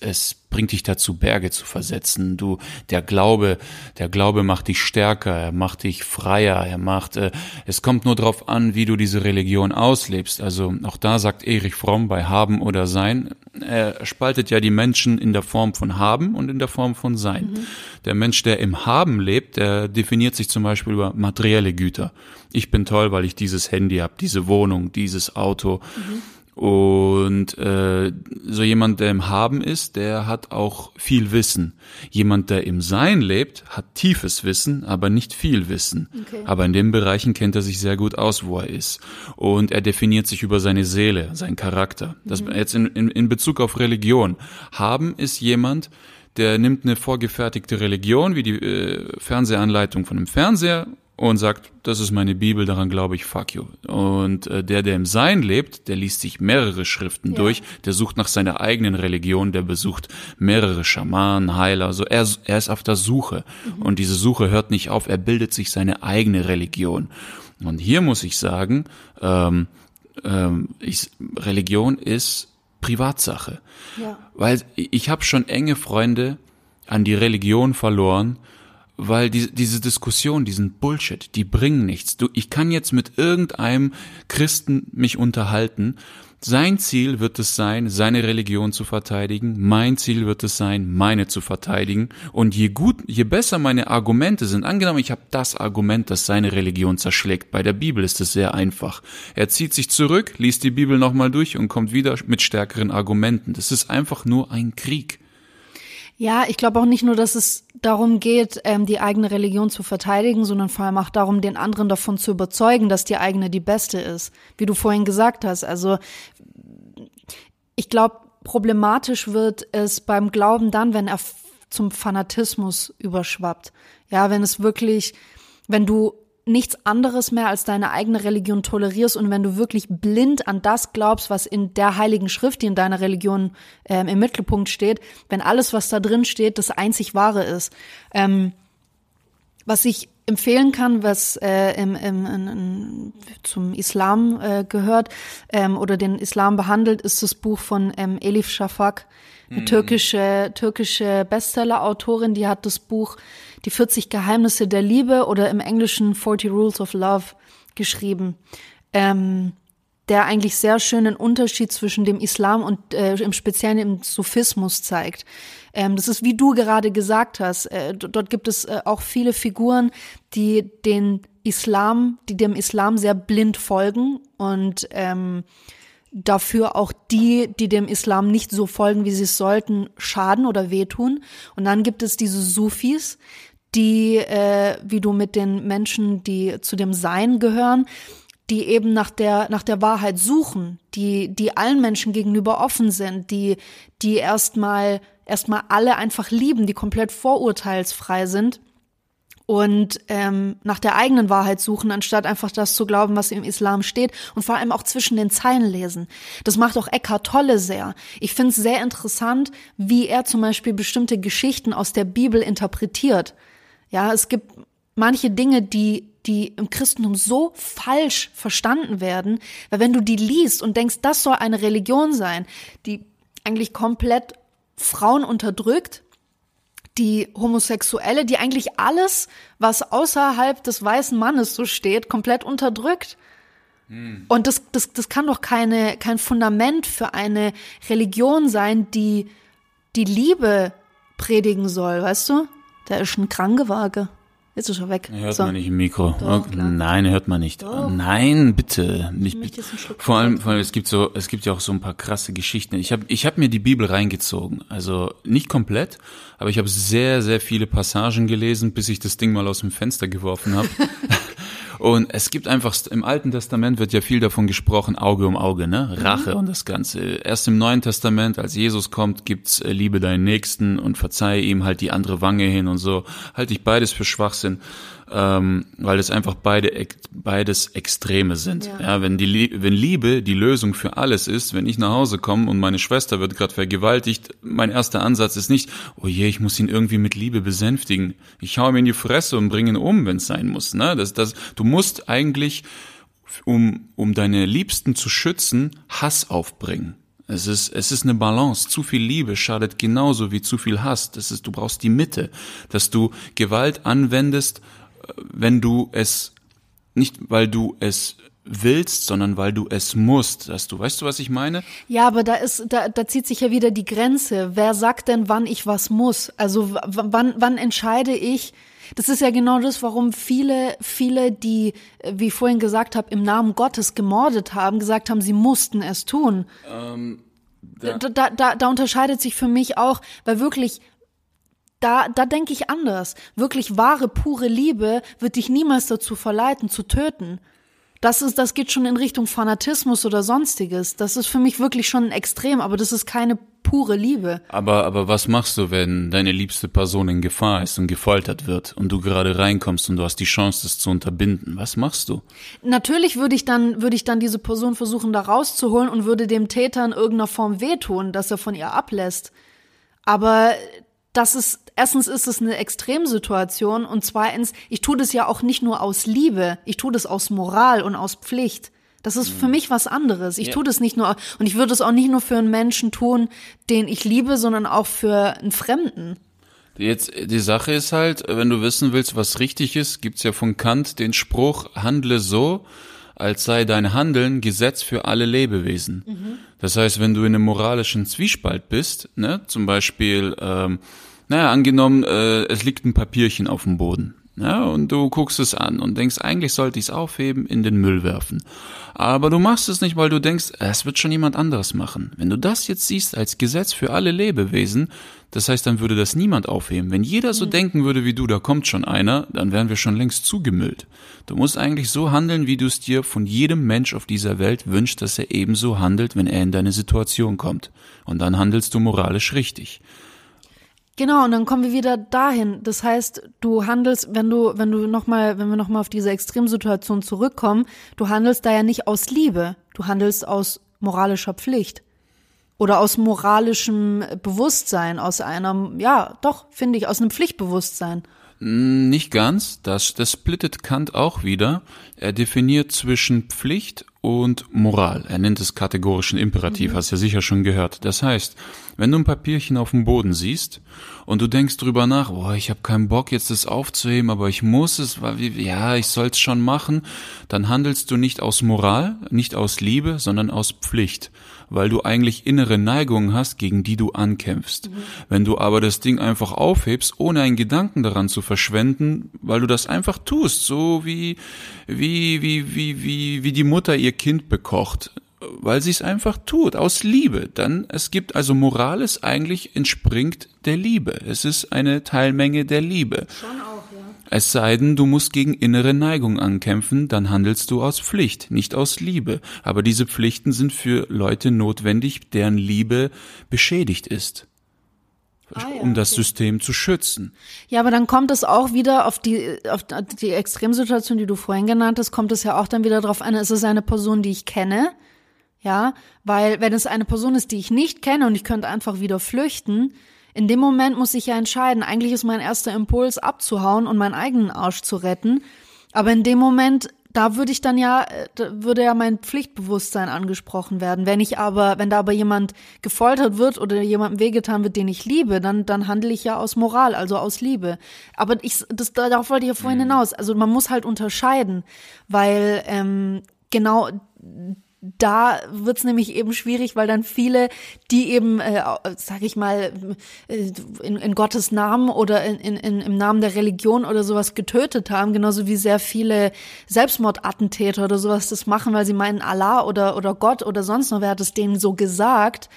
bringt dich dazu, Berge zu versetzen. Du, der Glaube, der Glaube macht dich stärker, er macht dich freier, er macht, äh, es kommt nur darauf an, wie du diese Religion auslebst. Also auch da sagt Erich Fromm bei Haben oder Sein, er spaltet ja die Menschen in der Form von Haben und in der Form von Sein. Mhm. Der Mensch, der im Haben lebt, der definiert sich zum Beispiel über materielle Güter. Ich bin toll, weil ich dieses Handy habe, diese Wohnung, dieses Auto. Mhm. Und äh, so jemand, der im Haben ist, der hat auch viel Wissen. Jemand, der im Sein lebt, hat tiefes Wissen, aber nicht viel Wissen. Okay. Aber in den Bereichen kennt er sich sehr gut aus, wo er ist. Und er definiert sich über seine Seele, seinen Charakter. Das mhm. jetzt in, in, in Bezug auf Religion. Haben ist jemand, der nimmt eine vorgefertigte Religion, wie die äh, Fernsehanleitung von einem Fernseher, und sagt, das ist meine Bibel, daran glaube ich, fuck you. Und äh, der, der im Sein lebt, der liest sich mehrere Schriften ja. durch, der sucht nach seiner eigenen Religion, der besucht mehrere Schamanen, Heiler, also er, er ist auf der Suche. Mhm. Und diese Suche hört nicht auf, er bildet sich seine eigene Religion. Und hier muss ich sagen, ähm, ähm, ich, Religion ist Privatsache. Ja. Weil ich habe schon enge Freunde an die Religion verloren, weil die, diese Diskussion, diesen Bullshit, die bringen nichts. Du, ich kann jetzt mit irgendeinem Christen mich unterhalten. Sein Ziel wird es sein, seine Religion zu verteidigen. Mein Ziel wird es sein, meine zu verteidigen. Und je gut, je besser meine Argumente sind, angenommen, ich habe das Argument, das seine Religion zerschlägt. Bei der Bibel ist es sehr einfach. Er zieht sich zurück, liest die Bibel nochmal durch und kommt wieder mit stärkeren Argumenten. Das ist einfach nur ein Krieg. Ja, ich glaube auch nicht nur, dass es darum geht, ähm, die eigene Religion zu verteidigen, sondern vor allem auch darum, den anderen davon zu überzeugen, dass die eigene die beste ist. Wie du vorhin gesagt hast. Also ich glaube, problematisch wird es beim Glauben dann, wenn er zum Fanatismus überschwappt. Ja, wenn es wirklich, wenn du nichts anderes mehr als deine eigene Religion tolerierst und wenn du wirklich blind an das glaubst, was in der Heiligen Schrift, die in deiner Religion ähm, im Mittelpunkt steht, wenn alles, was da drin steht, das einzig Wahre ist. Ähm, was ich empfehlen kann, was äh, im, im, in, in, zum Islam äh, gehört ähm, oder den Islam behandelt, ist das Buch von ähm, Elif Shafak, eine mhm. türkische, türkische Bestseller-Autorin, die hat das Buch Die vierzig Geheimnisse der Liebe oder im Englischen forty Rules of Love geschrieben, ähm, der eigentlich sehr schön den Unterschied zwischen dem Islam und äh, im Speziellen im Sufismus zeigt. Ähm, das ist, wie du gerade gesagt hast, äh, dort gibt es äh, auch viele Figuren, die den Islam, die dem Islam sehr blind folgen und ähm, dafür auch die, die dem Islam nicht so folgen, wie sie es sollten, schaden oder wehtun. Und dann gibt es diese Sufis, die, äh, wie du mit den Menschen, die zu dem Sein gehören, die eben nach der nach der Wahrheit suchen, die die allen Menschen gegenüber offen sind, die die erstmal erstmal alle einfach lieben, die komplett vorurteilsfrei sind. Und ähm, nach der eigenen Wahrheit suchen, anstatt einfach das zu glauben, was im Islam steht und vor allem auch zwischen den Zeilen lesen. Das macht auch Eckhart Tolle sehr. Ich finde es sehr interessant, wie er zum Beispiel bestimmte Geschichten aus der Bibel interpretiert. Ja, es gibt manche Dinge, die die im Christentum so falsch verstanden werden, weil wenn du die liest und denkst, das soll eine Religion sein, die eigentlich komplett Frauen unterdrückt, die Homosexuelle, die eigentlich alles, was außerhalb des weißen Mannes so steht, komplett unterdrückt. Hm. Und das, das, das kann doch keine, kein Fundament für eine Religion sein, die die Liebe predigen soll, weißt du? Da ist ein Krankenwagen. Jetzt ist er weg. Hört so. Man nicht im Mikro. Doch, okay. Nein, hört man nicht. Doch. Nein, bitte. Nicht, bitte. Vor allem, vor allem, es gibt so, es gibt ja auch so ein paar krasse Geschichten. Ich habe, ich habe mir die Bibel reingezogen. Also nicht komplett, aber ich habe sehr, sehr viele Passagen gelesen, bis ich das Ding mal aus dem Fenster geworfen habe. Und es gibt einfach, im Alten Testament wird ja viel davon gesprochen, Auge um Auge, ne? Rache mhm. und das Ganze. Erst im Neuen Testament, als Jesus kommt, gibt's äh, Liebe deinen Nächsten und verzeihe ihm halt die andere Wange hin und so. Halte ich beides für Schwachsinn, ähm, weil es einfach beide beides Extreme sind. Ja, ja wenn die wenn Liebe die Lösung für alles ist, wenn ich nach Hause komme und meine Schwester wird gerade vergewaltigt, mein erster Ansatz ist nicht, oh je, ich muss ihn irgendwie mit Liebe besänftigen. Ich hau ihm in die Fresse und bringe ihn um, wenn es sein muss. Ne? Das, das, du musst eigentlich, um um deine Liebsten zu schützen, Hass aufbringen. Es ist, es ist eine Balance. Zu viel Liebe schadet genauso wie zu viel Hass. Das ist, du brauchst die Mitte, dass du Gewalt anwendest, wenn du es, nicht weil du es willst, sondern weil du es musst, dass du, weißt du, was ich meine? Ja, aber da ist, da, da zieht sich ja wieder die Grenze. Wer sagt denn, wann ich was muss? Also w- wann, wann entscheide ich? Das ist ja genau das, warum viele, viele, die, wie ich vorhin gesagt habe, im Namen Gottes gemordet haben, gesagt haben, sie mussten es tun. Ähm, da, da, da, da, da unterscheidet sich für mich auch, weil wirklich, da, da denke ich anders. Wirklich wahre, pure Liebe wird dich niemals dazu verleiten, zu töten. Das ist, das geht schon in Richtung Fanatismus oder Sonstiges. Das ist für mich wirklich schon ein Extrem, aber das ist keine pure Liebe. Aber, aber was machst du, wenn deine liebste Person in Gefahr ist und gefoltert wird und du gerade reinkommst und du hast die Chance, das zu unterbinden? Was machst du? Natürlich würde ich dann, würde ich dann diese Person versuchen, da rauszuholen und würde dem Täter in irgendeiner Form wehtun, dass er von ihr ablässt. Aber das ist, erstens ist es eine Extremsituation und zweitens, ich tue das ja auch nicht nur aus Liebe, ich tue das aus Moral und aus Pflicht. Das ist für mich was anderes. Ich Ja. tue das nicht nur, und ich würde es auch nicht nur für einen Menschen tun, den ich liebe, sondern auch für einen Fremden. Jetzt, die Sache ist halt, wenn du wissen willst, was richtig ist, gibt's ja von Kant den Spruch, handle so, als sei dein Handeln Gesetz für alle Lebewesen. Mhm. Das heißt, wenn du in einem moralischen Zwiespalt bist, ne, zum Beispiel, ähm, naja, angenommen, äh, es liegt ein Papierchen auf dem Boden, ja, und du guckst es an und denkst, eigentlich sollte ich es aufheben, in den Müll werfen. Aber du machst es nicht, weil du denkst, es wird schon jemand anderes machen. Wenn du das jetzt siehst als Gesetz für alle Lebewesen, das heißt, dann würde das niemand aufheben. Wenn jeder so mhm. denken würde wie du, da kommt schon einer, dann wären wir schon längst zugemüllt. Du musst eigentlich so handeln, wie du es dir von jedem Mensch auf dieser Welt wünschst, dass er ebenso handelt, wenn er in deine Situation kommt. Und dann handelst du moralisch richtig. Genau, und dann kommen wir wieder dahin. Das heißt, du handelst, wenn du, wenn du noch mal, wenn wir noch mal auf diese Extremsituation zurückkommen, du handelst da ja nicht aus Liebe, du handelst aus moralischer Pflicht oder aus moralischem Bewusstsein, aus einer, ja, doch, finde ich, aus einem Pflichtbewusstsein. Nicht ganz, das, das splittet Kant auch wieder. Er definiert zwischen Pflicht und Moral. Er nennt es kategorischen Imperativ, mhm. hast du ja sicher schon gehört. Das heißt, wenn du ein Papierchen auf dem Boden siehst und du denkst drüber nach, boah, ich habe keinen Bock jetzt das aufzuheben, aber ich muss es, weil ja, ich soll es schon machen, dann handelst du nicht aus Moral, nicht aus Liebe, sondern aus Pflicht, weil du eigentlich innere Neigungen hast, gegen die du ankämpfst. Mhm. Wenn du aber das Ding einfach aufhebst, ohne einen Gedanken daran zu verschwenden, weil du das einfach tust, so wie wie wie wie wie wie die Mutter ihr Kind bekocht, weil sie es einfach tut, aus Liebe. Dann, es gibt, also Moral ist eigentlich, entspringt der Liebe. Es ist eine Teilmenge der Liebe. Schon auch, ja. Es sei denn, du musst gegen innere Neigung ankämpfen, dann handelst du aus Pflicht, nicht aus Liebe. Aber diese Pflichten sind für Leute notwendig, deren Liebe beschädigt ist. Ah, ja, um das okay. System zu schützen. Ja, aber dann kommt es auch wieder auf die, auf die Extremsituation, die du vorhin genannt hast, kommt es ja auch dann wieder drauf an, ist es eine Person, die ich kenne? Ja, weil wenn es eine Person ist, die ich nicht kenne und ich könnte einfach wieder flüchten, in dem Moment muss ich ja entscheiden, eigentlich ist mein erster Impuls abzuhauen und meinen eigenen Arsch zu retten, aber in dem Moment, da würde ich dann ja, da würde ja mein Pflichtbewusstsein angesprochen werden. Wenn ich aber, wenn da aber jemand gefoltert wird oder jemandem wehgetan wird, den ich liebe, dann, dann handle ich ja aus Moral, also aus Liebe. Aber ich, das, darauf wollte ich ja vorhin hinaus. Also man muss halt unterscheiden, weil ähm, genau da wird's nämlich eben schwierig, weil dann viele, die eben, äh, sag ich mal, äh, in, in Gottes Namen oder in, in, im Namen der Religion oder sowas getötet haben, genauso wie sehr viele Selbstmordattentäter oder sowas das machen, weil sie meinen, Allah oder, oder Gott oder sonst noch, wer hat es denen so gesagt.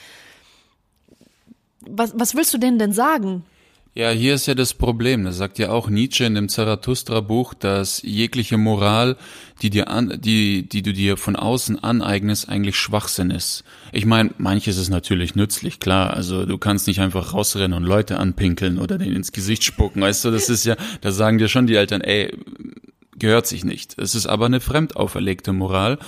Was, was willst du denen denn sagen? Ja, hier ist ja das Problem, das sagt ja auch Nietzsche in dem Zarathustra-Buch, dass jegliche Moral, die dir an, die, die du dir von außen aneignest, eigentlich Schwachsinn ist. Ich meine, manches ist natürlich nützlich, klar, also du kannst nicht einfach rausrennen und Leute anpinkeln oder denen ins Gesicht spucken, weißt du, das ist ja, da sagen dir schon die Eltern, ey, gehört sich nicht. Es ist aber eine fremd auferlegte Moral.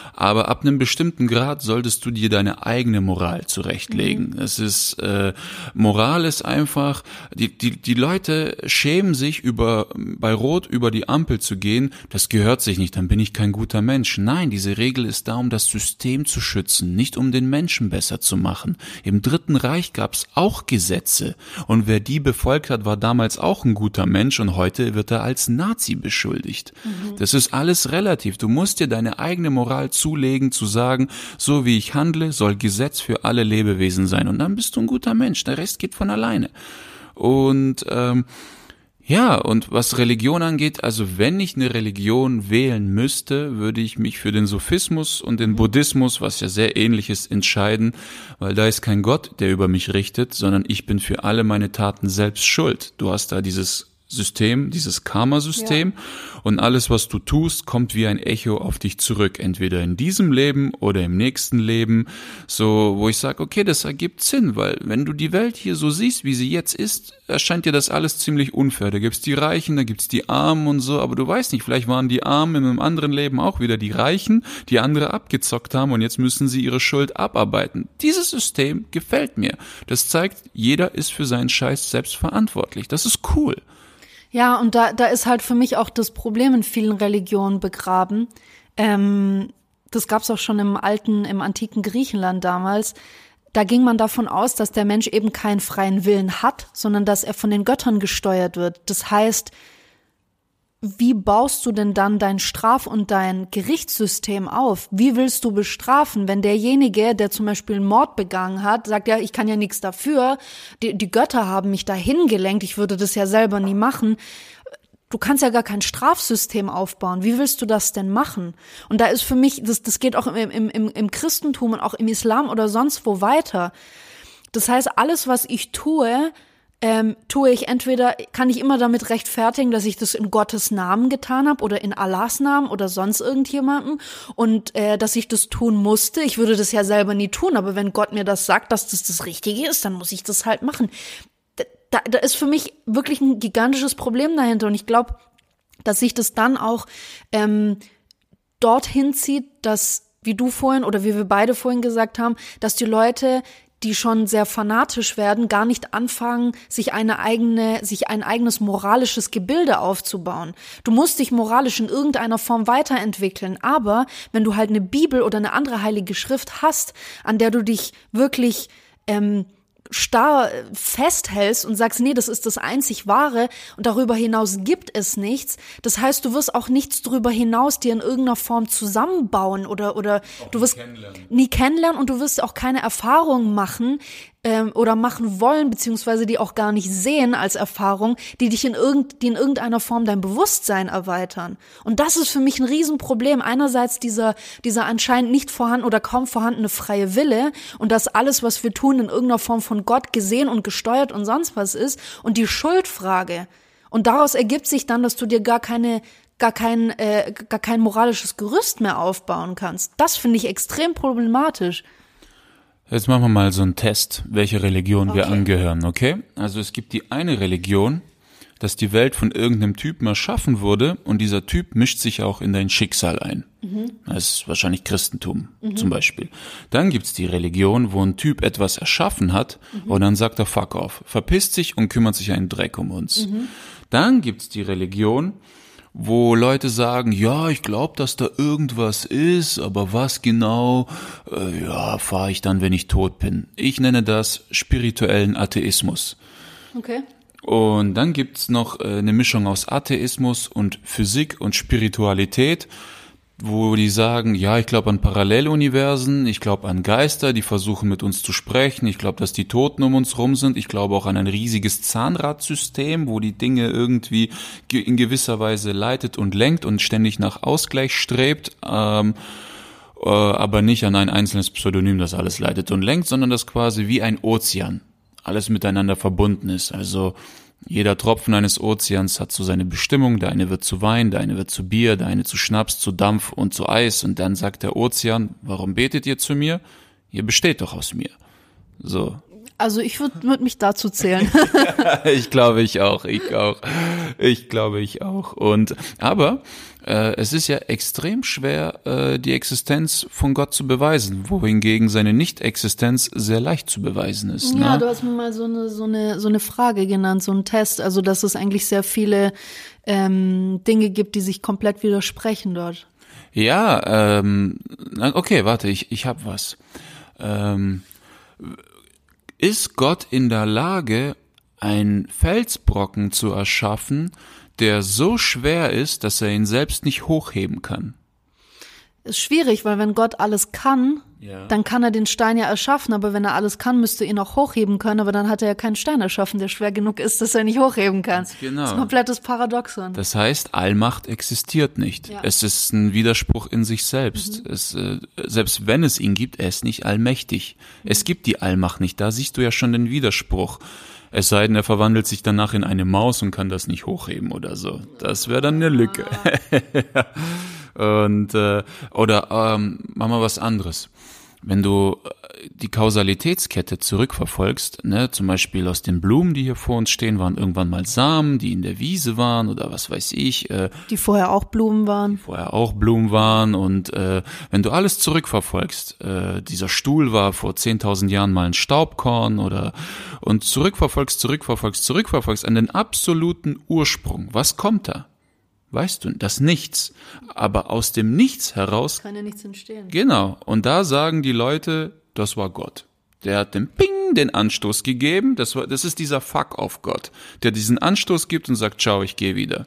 Aber ab einem bestimmten Grad solltest du dir deine eigene Moral zurechtlegen. Mhm. Es ist, äh, Moral ist einfach, die, die, die Leute schämen sich über, bei Rot über die Ampel zu gehen, das gehört sich nicht, dann bin ich kein guter Mensch. Nein, diese Regel ist da, um das System zu schützen, nicht um den Menschen besser zu machen. Im Dritten Reich gab's auch Gesetze und wer die befolgt hat, war damals auch ein guter Mensch und heute wird er als Nazi beschuldigt. Mhm. Das ist alles relativ. Du musst dir deine eigene Moral zulegen, zu sagen, so wie ich handle, soll Gesetz für alle Lebewesen sein und dann bist du ein guter Mensch. Der Rest geht von alleine. Und ähm, ja, und was Religion angeht, also wenn ich eine Religion wählen müsste, würde ich mich für den Sufismus und den Buddhismus, was ja sehr ähnlich ist, entscheiden, weil da ist kein Gott, der über mich richtet, sondern ich bin für alle meine Taten selbst schuld. Du hast da dieses System, dieses Karma-System ja. Und alles, was du tust, kommt wie ein Echo auf dich zurück, entweder in diesem Leben oder im nächsten Leben, so wo ich sage, okay, das ergibt Sinn, weil wenn du die Welt hier so siehst, wie sie jetzt ist, erscheint dir das alles ziemlich unfair. Da gibt's die Reichen, da gibt's die Armen und so, aber du weißt nicht, vielleicht waren die Armen in einem anderen Leben auch wieder die Reichen, die andere abgezockt haben und jetzt müssen sie ihre Schuld abarbeiten. Dieses System gefällt mir. Das zeigt, jeder ist für seinen Scheiß selbst verantwortlich. Das ist cool. Ja, und da, da ist halt für mich auch das Problem in vielen Religionen begraben. Ähm, das gab's auch schon im alten, im antiken Griechenland damals. Da ging man davon aus, dass der Mensch eben keinen freien Willen hat, sondern dass er von den Göttern gesteuert wird. Das heißt, wie baust du denn dann dein Straf- und dein Gerichtssystem auf? Wie willst du bestrafen, wenn derjenige, der zum Beispiel einen Mord begangen hat, sagt, ja, ich kann ja nichts dafür, die, die Götter haben mich dahin gelenkt, ich würde das ja selber nie machen. Du kannst ja gar kein Strafsystem aufbauen. Wie willst du das denn machen? Und da ist für mich, das, das geht auch im, im, im, im Christentum und auch im Islam oder sonst wo weiter. Das heißt, alles, was ich tue, Ähm, tue ich entweder, kann ich immer damit rechtfertigen, dass ich das in Gottes Namen getan habe oder in Allahs Namen oder sonst irgendjemandem und äh, dass ich das tun musste. Ich würde das ja selber nie tun, aber wenn Gott mir das sagt, dass das das Richtige ist, dann muss ich das halt machen. Da, da, da ist für mich wirklich ein gigantisches Problem dahinter und ich glaube, dass sich das dann auch ähm, dorthin zieht, dass, wie du vorhin oder wie wir beide vorhin gesagt haben, dass die Leute, die schon sehr fanatisch werden, gar nicht anfangen, sich eine eigene, sich ein eigenes moralisches Gebilde aufzubauen. Du musst dich moralisch in irgendeiner Form weiterentwickeln, aber wenn du halt eine Bibel oder eine andere heilige Schrift hast, an der du dich wirklich ähm, starr festhältst und sagst, nee, das ist das einzig Wahre und darüber hinaus gibt es nichts. Das heißt, du wirst auch nichts darüber hinaus dir in irgendeiner Form zusammenbauen oder oder auch du wirst nie kennenlernen. nie kennenlernen und du wirst auch keine Erfahrungen machen ähm, oder machen wollen, beziehungsweise die auch gar nicht sehen als Erfahrung, die dich in irgend, die in irgendeiner Form dein Bewusstsein erweitern. Und das ist für mich ein Riesenproblem. Einerseits dieser dieser anscheinend nicht vorhanden oder kaum vorhandene freie Wille und dass alles, was wir tun, in irgendeiner Form von Gott gesehen und gesteuert und sonst was ist und die Schuldfrage. Und daraus ergibt sich dann, dass du dir gar keine, gar kein, äh, gar kein moralisches Gerüst mehr aufbauen kannst. Das finde ich extrem problematisch. Jetzt machen wir mal so einen Test, welche Religion wir Okay. angehören, okay? Also es gibt die eine Religion, dass die Welt von irgendeinem Typen erschaffen wurde und dieser Typ mischt sich auch in dein Schicksal ein. Mhm. Das ist wahrscheinlich Christentum mhm. zum Beispiel. Dann gibt's die Religion, wo ein Typ etwas erschaffen hat mhm. und dann sagt er fuck off, verpisst sich und kümmert sich einen Dreck um uns. Mhm. Dann gibt's die Religion, wo Leute sagen, ja, ich glaube, dass da irgendwas ist, aber was genau, äh, ja, fahre ich dann, wenn ich tot bin. Ich nenne das spirituellen Atheismus. Okay. Und dann gibt's noch äh, eine Mischung aus Atheismus und Physik und Spiritualität, wo die sagen, ja, ich glaube an Paralleluniversen, ich glaube an Geister, die versuchen mit uns zu sprechen, ich glaube, dass die Toten um uns rum sind, ich glaube auch an ein riesiges Zahnradsystem, wo die Dinge irgendwie in gewisser Weise leitet und lenkt und ständig nach Ausgleich strebt, ähm, äh, aber nicht an ein einzelnes Pseudonym, das alles leitet und lenkt, sondern das quasi wie ein Ozean alles miteinander verbunden ist. Also jeder Tropfen eines Ozeans hat so seine Bestimmung, der eine wird zu Wein, der eine wird zu Bier, der eine zu Schnaps, zu Dampf und zu Eis und dann sagt der Ozean, warum betet ihr zu mir? Ihr besteht doch aus mir. So. Also ich würde würd mich dazu zählen. Ich glaube, ich auch, ich auch. Ich glaube, ich auch. Und aber äh, es ist ja extrem schwer, äh, die Existenz von Gott zu beweisen, wohingegen seine Nicht-Existenz sehr leicht zu beweisen ist. Ja, ne? du hast mir mal so eine so eine so eine Frage genannt, so einen Test. Also dass es eigentlich sehr viele ähm, Dinge gibt, die sich komplett widersprechen dort. Ja, ähm, okay, warte, ich ich habe was. Ähm, Ist Gott in der Lage, einen Felsbrocken zu erschaffen, der so schwer ist, dass er ihn selbst nicht hochheben kann? Ist schwierig, weil wenn Gott alles kann, Ja. dann kann er den Stein ja erschaffen, aber wenn er alles kann, müsste er ihn auch hochheben können, aber dann hat er ja keinen Stein erschaffen, der schwer genug ist, dass er nicht hochheben kann. Ganz genau. Das ist ein komplettes Paradoxon. Das heißt, Allmacht existiert nicht. Ja. Es ist ein Widerspruch in sich selbst. Mhm. Es, äh, selbst wenn es ihn gibt, er ist nicht allmächtig. Mhm. Es gibt die Allmacht nicht. Da siehst du ja schon den Widerspruch. Es sei denn, er verwandelt sich danach in eine Maus und kann das nicht hochheben oder so. Das wäre dann eine Lücke. Und äh, oder ähm, machen wir was anderes. Wenn du die Kausalitätskette zurückverfolgst, ne, zum Beispiel aus den Blumen, die hier vor uns stehen, waren irgendwann mal Samen, die in der Wiese waren oder was weiß ich. Äh, Die vorher auch Blumen waren. vorher auch Blumen waren und äh, wenn du alles zurückverfolgst, äh, dieser Stuhl war vor zehntausend Jahren mal ein Staubkorn oder und zurückverfolgst, zurückverfolgst, zurückverfolgst an den absoluten Ursprung. Was kommt da? Weißt du, das Nichts. Aber aus dem Nichts heraus, Kann ja nichts entstehen. genau, und da sagen die Leute, das war Gott. Der hat dem Ping den Anstoß gegeben, das war, das ist dieser Fuck auf Gott, der diesen Anstoß gibt und sagt, ciao, ich gehe wieder.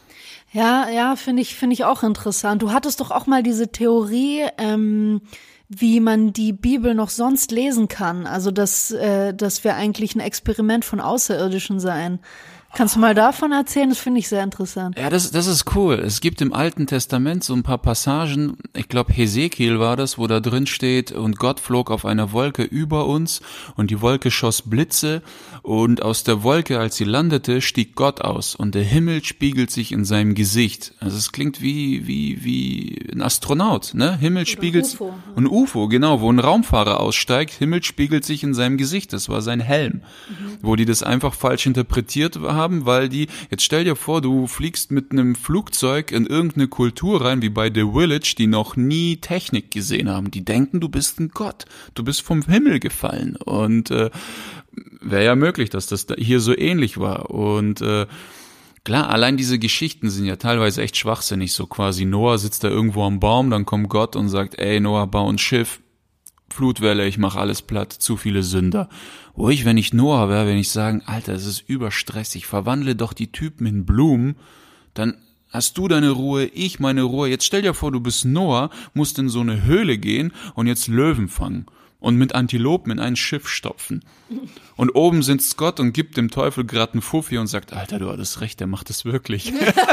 Ja, ja, finde ich, finde ich auch interessant. Du hattest doch auch mal diese Theorie, ähm, wie man die Bibel noch sonst lesen kann. Also, dass, äh, dass wir eigentlich ein Experiment von Außerirdischen seien. Kannst du mal davon erzählen? Das finde ich sehr interessant. Ja, das, das ist cool. Es gibt im Alten Testament so ein paar Passagen, ich glaube Hesekiel war das, wo da drin steht, und Gott flog auf einer Wolke über uns und die Wolke schoss Blitze und aus der Wolke, als sie landete, stieg Gott aus und der Himmel spiegelt sich in seinem Gesicht. Also es klingt wie, wie, wie ein Astronaut, ne? Himmel spiegelt, U F O. ein U F O, genau, wo ein Raumfahrer aussteigt, Himmel spiegelt sich in seinem Gesicht. Das war sein Helm, mhm. wo die das einfach falsch interpretiert haben, weil die, jetzt stell dir vor, du fliegst mit einem Flugzeug in irgendeine Kultur rein, wie bei The Village, die noch nie Technik gesehen haben. Die denken, du bist ein Gott, du bist vom Himmel gefallen und äh, wäre ja möglich, dass das hier so ähnlich war und äh, klar, allein diese Geschichten sind ja teilweise echt schwachsinnig, so quasi Noah sitzt da irgendwo am Baum, dann kommt Gott und sagt, ey Noah, bau ein Schiff, Flutwelle, ich mach alles platt, zu viele Sünder. Ruhig, wenn ich Noah wäre, wenn ich sagen, Alter, es ist überstressig, verwandle doch die Typen in Blumen, dann hast du deine Ruhe, ich meine Ruhe. Jetzt stell dir vor, du bist Noah, musst in so eine Höhle gehen und jetzt Löwen fangen und mit Antilopen in ein Schiff stopfen. Und oben sitzt Gott und gibt dem Teufel gerade einen Fuffi und sagt, Alter, du hattest recht, der macht es wirklich.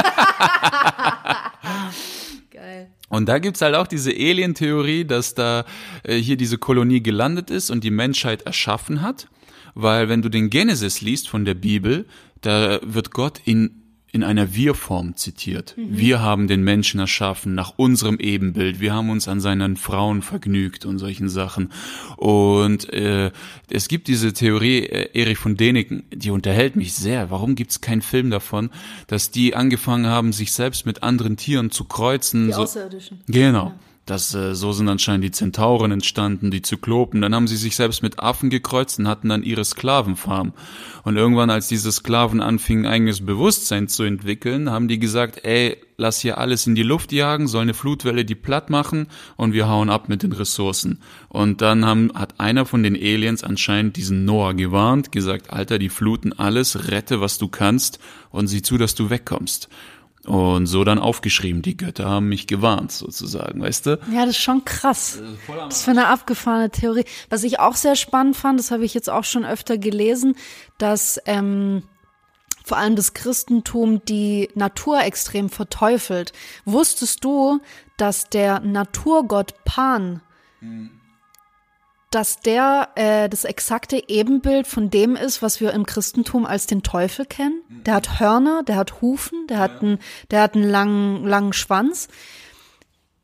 Geil. Und da gibt's halt auch diese Alien-Theorie, dass da äh, hier diese Kolonie gelandet ist und die Menschheit erschaffen hat, weil wenn du den Genesis liest von der Bibel, da wird Gott in in einer Wir-Form zitiert. Mhm. Wir haben den Menschen erschaffen nach unserem Ebenbild. Wir haben uns an seinen Frauen vergnügt und solchen Sachen. Und äh, es gibt diese Theorie, äh, Erich von Däniken, die unterhält mich sehr. Warum gibt's keinen Film davon, dass die angefangen haben, sich selbst mit anderen Tieren zu kreuzen? Die so, Außerirdischen. Genau. Ja. Das, äh, so sind anscheinend die Zentauren entstanden, die Zyklopen. Dann haben sie sich selbst mit Affen gekreuzt und hatten dann ihre Sklavenfarm. Und irgendwann, als diese Sklaven anfingen, eigenes Bewusstsein zu entwickeln, haben die gesagt, ey, lass hier alles in die Luft jagen, soll eine Flutwelle die platt machen und wir hauen ab mit den Ressourcen. Und dann haben, hat einer von den Aliens anscheinend diesen Noah gewarnt, gesagt, Alter, die fluten alles, rette, was du kannst und sieh zu, dass du wegkommst. Und so dann aufgeschrieben, die Götter haben mich gewarnt, sozusagen, weißt du? Ja, das ist schon krass. Das ist für eine abgefahrene Theorie. Was ich auch sehr spannend fand, das habe ich jetzt auch schon öfter gelesen, dass ähm, vor allem das Christentum die Natur extrem verteufelt. Wusstest du, dass der Naturgott Pan, hm. dass der äh, das exakte Ebenbild von dem ist, was wir im Christentum als den Teufel kennen? Der hat Hörner, der hat Hufen, der hat einen, der hat einen langen, langen Schwanz.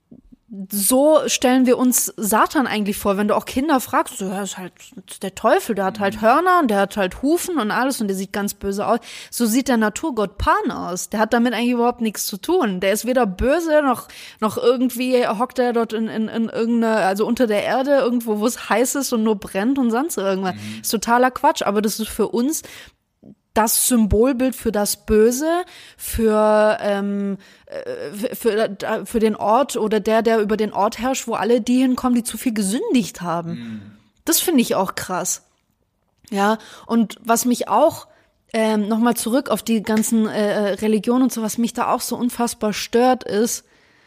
so stellen wir uns Satan eigentlich vor, wenn du auch Kinder fragst, so, ja, ist halt der Teufel, der hat halt Hörner und der hat halt Hufen und alles und der sieht ganz böse aus. So sieht der Naturgott Pan aus. Der hat damit eigentlich überhaupt nichts zu tun. Der ist weder böse, noch noch irgendwie hockt er dort in, in, in irgendeiner, also unter der Erde, irgendwo, wo es heiß ist und nur brennt und sonst irgendwas. Mhm. Ist totaler Quatsch, aber das ist für uns das Symbolbild für das Böse, für, ähm, für, für den Ort oder der, der über den Ort herrscht, wo alle die hinkommen, die zu viel gesündigt haben. Mhm. Das finde ich auch krass. Ja, und was mich auch, ähm, nochmal zurück auf die ganzen äh, Religionen und so, was mich da auch so unfassbar stört, ist,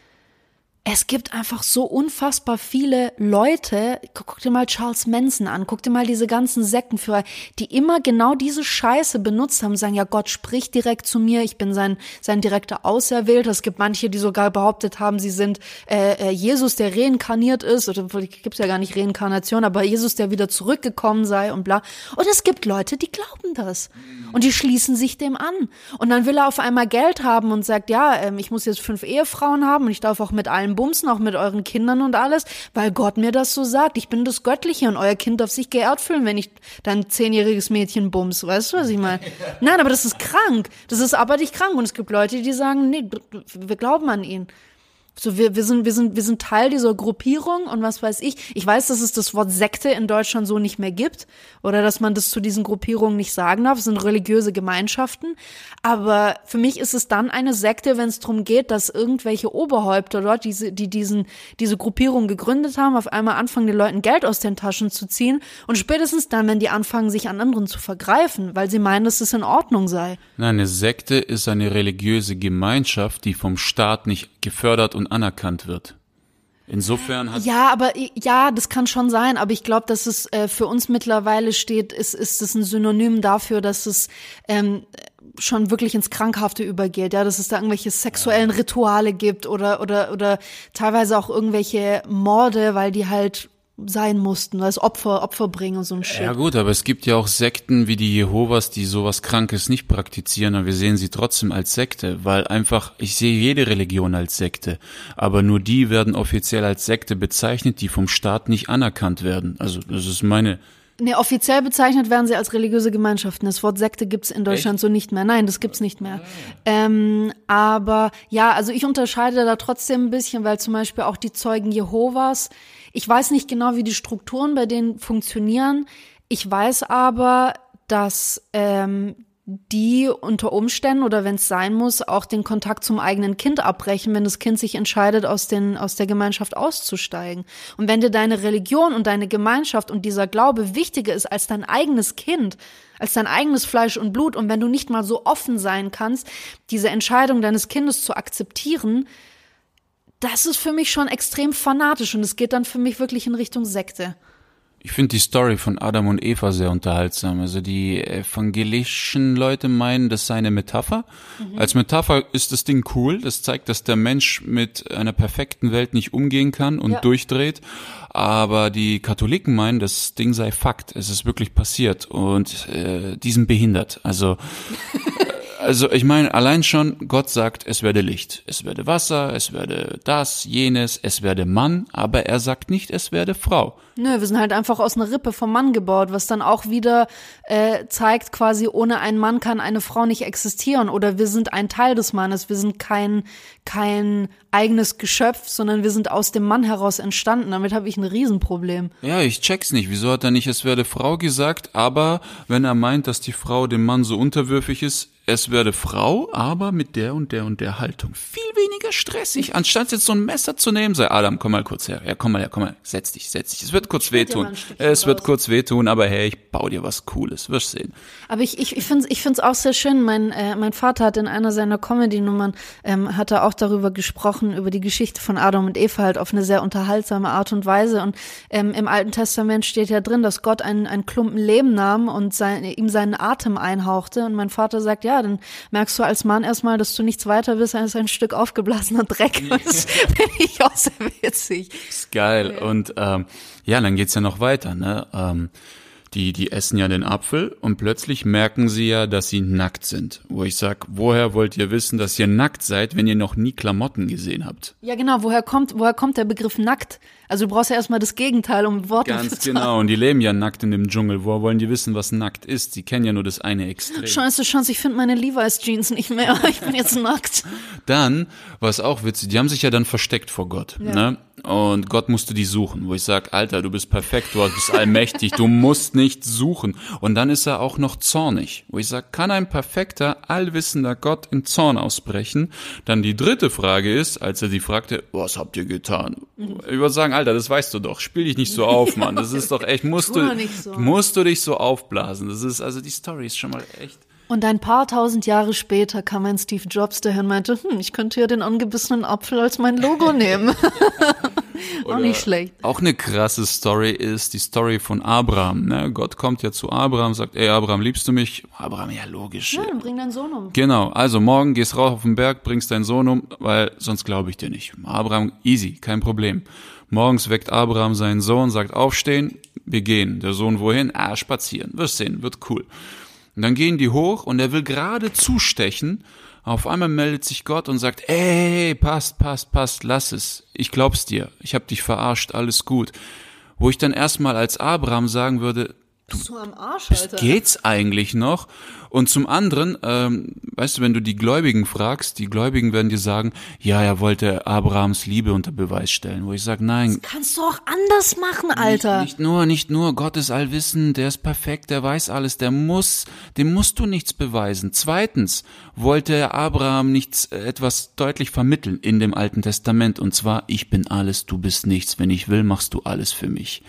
es gibt einfach so unfassbar viele Leute, guck dir mal Charles Manson an, guck dir mal diese ganzen Sektenführer, die immer genau diese Scheiße benutzt haben, sagen, ja, Gott spricht direkt zu mir, ich bin sein sein direkter Auserwählter. Es gibt manche, die sogar behauptet haben, sie sind äh, Jesus, der reinkarniert ist, oder gibt's ja gar nicht Reinkarnation, aber Jesus, der wieder zurückgekommen sei und bla. Und es gibt Leute, die glauben das und die schließen sich dem an. Und dann will er auf einmal Geld haben und sagt, ja, ähm, ich muss jetzt fünf Ehefrauen haben und ich darf auch mit allen bumsen, auch mit euren Kindern und alles, weil Gott mir das so sagt. Ich bin das Göttliche und euer Kind darf sich geehrt fühlen, wenn ich dein zehnjähriges Mädchen bums. Weißt du, was ich meine? Nein, aber das ist krank. Das ist abartig krank. Und es gibt Leute, die sagen, nee, wir glauben an ihn. So, wir, wir sind, wir sind, wir sind Teil dieser Gruppierung und was weiß ich. Ich weiß, dass es das Wort Sekte in Deutschland so nicht mehr gibt oder dass man das zu diesen Gruppierungen nicht sagen darf. Es sind religiöse Gemeinschaften. Aber für mich ist es dann eine Sekte, wenn es darum geht, dass irgendwelche Oberhäupter dort, diese, die diesen, diese Gruppierung gegründet haben, auf einmal anfangen, den Leuten Geld aus den Taschen zu ziehen und spätestens dann, wenn die anfangen, sich an anderen zu vergreifen, weil sie meinen, dass es in Ordnung sei. Nein, eine Sekte ist eine religiöse Gemeinschaft, die vom Staat nicht gefördert und anerkannt wird. Insofern hat ja, aber ja, das kann schon sein, aber ich glaube, dass es äh, für uns mittlerweile steht, ist ist es ein Synonym dafür, dass es ähm, schon wirklich ins Krankhafte übergeht, ja, dass es da irgendwelche sexuellen Rituale gibt oder oder oder teilweise auch irgendwelche Morde, weil die halt sein mussten, weil es Opfer, Opfer bringen und so ein Shit. Ja gut, aber es gibt ja auch Sekten wie die Jehovas, die sowas Krankes nicht praktizieren, aber wir sehen sie trotzdem als Sekte, weil einfach, ich sehe jede Religion als Sekte, aber nur die werden offiziell als Sekte bezeichnet, die vom Staat nicht anerkannt werden. Also das ist meine... Nee, offiziell bezeichnet werden sie als religiöse Gemeinschaften. Das Wort Sekte gibt's in Deutschland Echt? so nicht mehr. Nein, das gibt's nicht mehr. Ähm, aber ja, also ich unterscheide da trotzdem ein bisschen, weil zum Beispiel auch die Zeugen Jehovas, ich weiß nicht genau, wie die Strukturen bei denen funktionieren. Ich weiß aber, dass ähm, die unter Umständen oder wenn es sein muss, auch den Kontakt zum eigenen Kind abbrechen, wenn das Kind sich entscheidet, aus den aus der Gemeinschaft auszusteigen. Und wenn dir deine Religion und deine Gemeinschaft und dieser Glaube wichtiger ist als dein eigenes Kind, als dein eigenes Fleisch und Blut und wenn du nicht mal so offen sein kannst, diese Entscheidung deines Kindes zu akzeptieren, das ist für mich schon extrem fanatisch und es geht dann für mich wirklich in Richtung Sekte. Ich finde die Story von Adam und Eva sehr unterhaltsam. Also die evangelischen Leute meinen, das sei eine Metapher. Mhm. Als Metapher ist das Ding cool. Das zeigt, dass der Mensch mit einer perfekten Welt nicht umgehen kann und ja. durchdreht. Aber die Katholiken meinen, das Ding sei Fakt. Es ist wirklich passiert und äh, die sind behindert. Also Also ich meine, allein schon, Gott sagt, es werde Licht, es werde Wasser, es werde das, jenes, es werde Mann, aber er sagt nicht, es werde Frau. Nö, wir sind halt einfach aus einer Rippe vom Mann gebaut, was dann auch wieder äh, zeigt, quasi ohne einen Mann kann eine Frau nicht existieren oder wir sind ein Teil des Mannes, wir sind kein kein eigenes Geschöpf, sondern wir sind aus dem Mann heraus entstanden. Damit habe ich ein Riesenproblem. Ja, ich check's nicht. Wieso hat er nicht, es werde Frau gesagt, aber wenn er meint, dass die Frau dem Mann so unterwürfig ist, es werde Frau, aber mit der und der und der Haltung. Viel weniger stressig. Anstatt jetzt so ein Messer zu nehmen, sei Adam, komm mal kurz her. Ja, komm mal her, komm mal. Setz dich, setz dich. Es wird kurz wehtun. Es wird kurz wehtun, aber hey, ich baue dir was Cooles. Wirst sehen. Aber ich, ich, ich finde es ich find's auch sehr schön. Mein, äh, mein Vater hat in einer seiner Comedy-Nummern, ähm, hat er auch darüber gesprochen, über die Geschichte von Adam und Eva halt auf eine sehr unterhaltsame Art und Weise. Und ähm, im Alten Testament steht ja drin, dass Gott einen, einen Klumpen Lehm nahm und sein, ihm seinen Atem einhauchte. Und mein Vater sagt, ja, dann merkst du als Mann erstmal, dass du nichts weiter bist als ein Stück aufgeblasener Dreck. Ja. Das finde ich auch sehr witzig. Das ist geil. Ja. Und ähm, ja, dann geht's ja noch weiter. Ne? Ähm, Die, die essen ja den Apfel und plötzlich merken sie ja, dass sie nackt sind. Wo ich sag, woher wollt ihr wissen, dass ihr nackt seid, wenn ihr noch nie Klamotten gesehen habt? Ja, genau. Woher kommt, woher kommt der Begriff nackt? Also du brauchst ja erstmal das Gegenteil, um Worte zu sagen. Ganz genau. Und die leben ja nackt in dem Dschungel. Woher wollen die wissen, was nackt ist? Sie kennen ja nur das eine Extrem. Scheiße, Chance, ich finde meine Levi's Jeans nicht mehr. Ich bin jetzt nackt. Dann, was auch witzig, die haben sich ja dann versteckt vor Gott. Ja. Ne? Und Gott musste die suchen, wo ich sag, Alter, du bist perfekt, du bist allmächtig, du musst nicht suchen. Und dann ist er auch noch zornig, wo ich sag, kann ein perfekter, allwissender Gott in Zorn ausbrechen? Dann die dritte Frage ist, als er sie fragte, was habt ihr getan? Mhm. Ich würde sagen, Alter, das weißt du doch, spiel dich nicht so auf, Mann. Das ist doch echt, musst du, so. musst du dich so aufblasen. Das ist, also die Story ist schon mal echt. Und ein paar tausend Jahre später kam ein Steve Jobs daher und meinte, hm, ich könnte ja den angebissenen Apfel als mein Logo nehmen. Auch nicht schlecht. Auch eine krasse Story ist die Story von Abraham. Ne? Gott kommt ja zu Abraham, sagt, ey Abraham, liebst du mich? Abraham, ja logisch. Ja, dann bring deinen Sohn um. Genau, also morgen gehst raus auf den Berg, bringst deinen Sohn um, weil sonst glaube ich dir nicht. Abraham, easy, kein Problem. Morgens weckt Abraham seinen Sohn, sagt, aufstehen, wir gehen. Der Sohn wohin? Ah, spazieren, wirst sehen, wird cool. Und dann gehen die hoch und er will gerade zustechen. Auf einmal meldet sich Gott und sagt, ey, passt, passt, passt, lass es. Ich glaub's dir. Ich hab dich verarscht, alles gut. Wo ich dann erstmal als Abraham sagen würde, du bist du am Arsch, Alter. Geht's eigentlich noch? Und zum anderen, ähm, weißt du, wenn du die Gläubigen fragst, die Gläubigen werden dir sagen, ja, er wollte Abrahams Liebe unter Beweis stellen. Wo ich sage, nein. Das kannst du auch anders machen, Alter. Nicht, nicht nur, nicht nur, Gott ist allwissend, der ist perfekt, der weiß alles, der muss, dem musst du nichts beweisen. Zweitens wollte Abraham nichts, etwas deutlich vermitteln in dem Alten Testament. Und zwar, ich bin alles, du bist nichts. Wenn ich will, machst du alles für mich.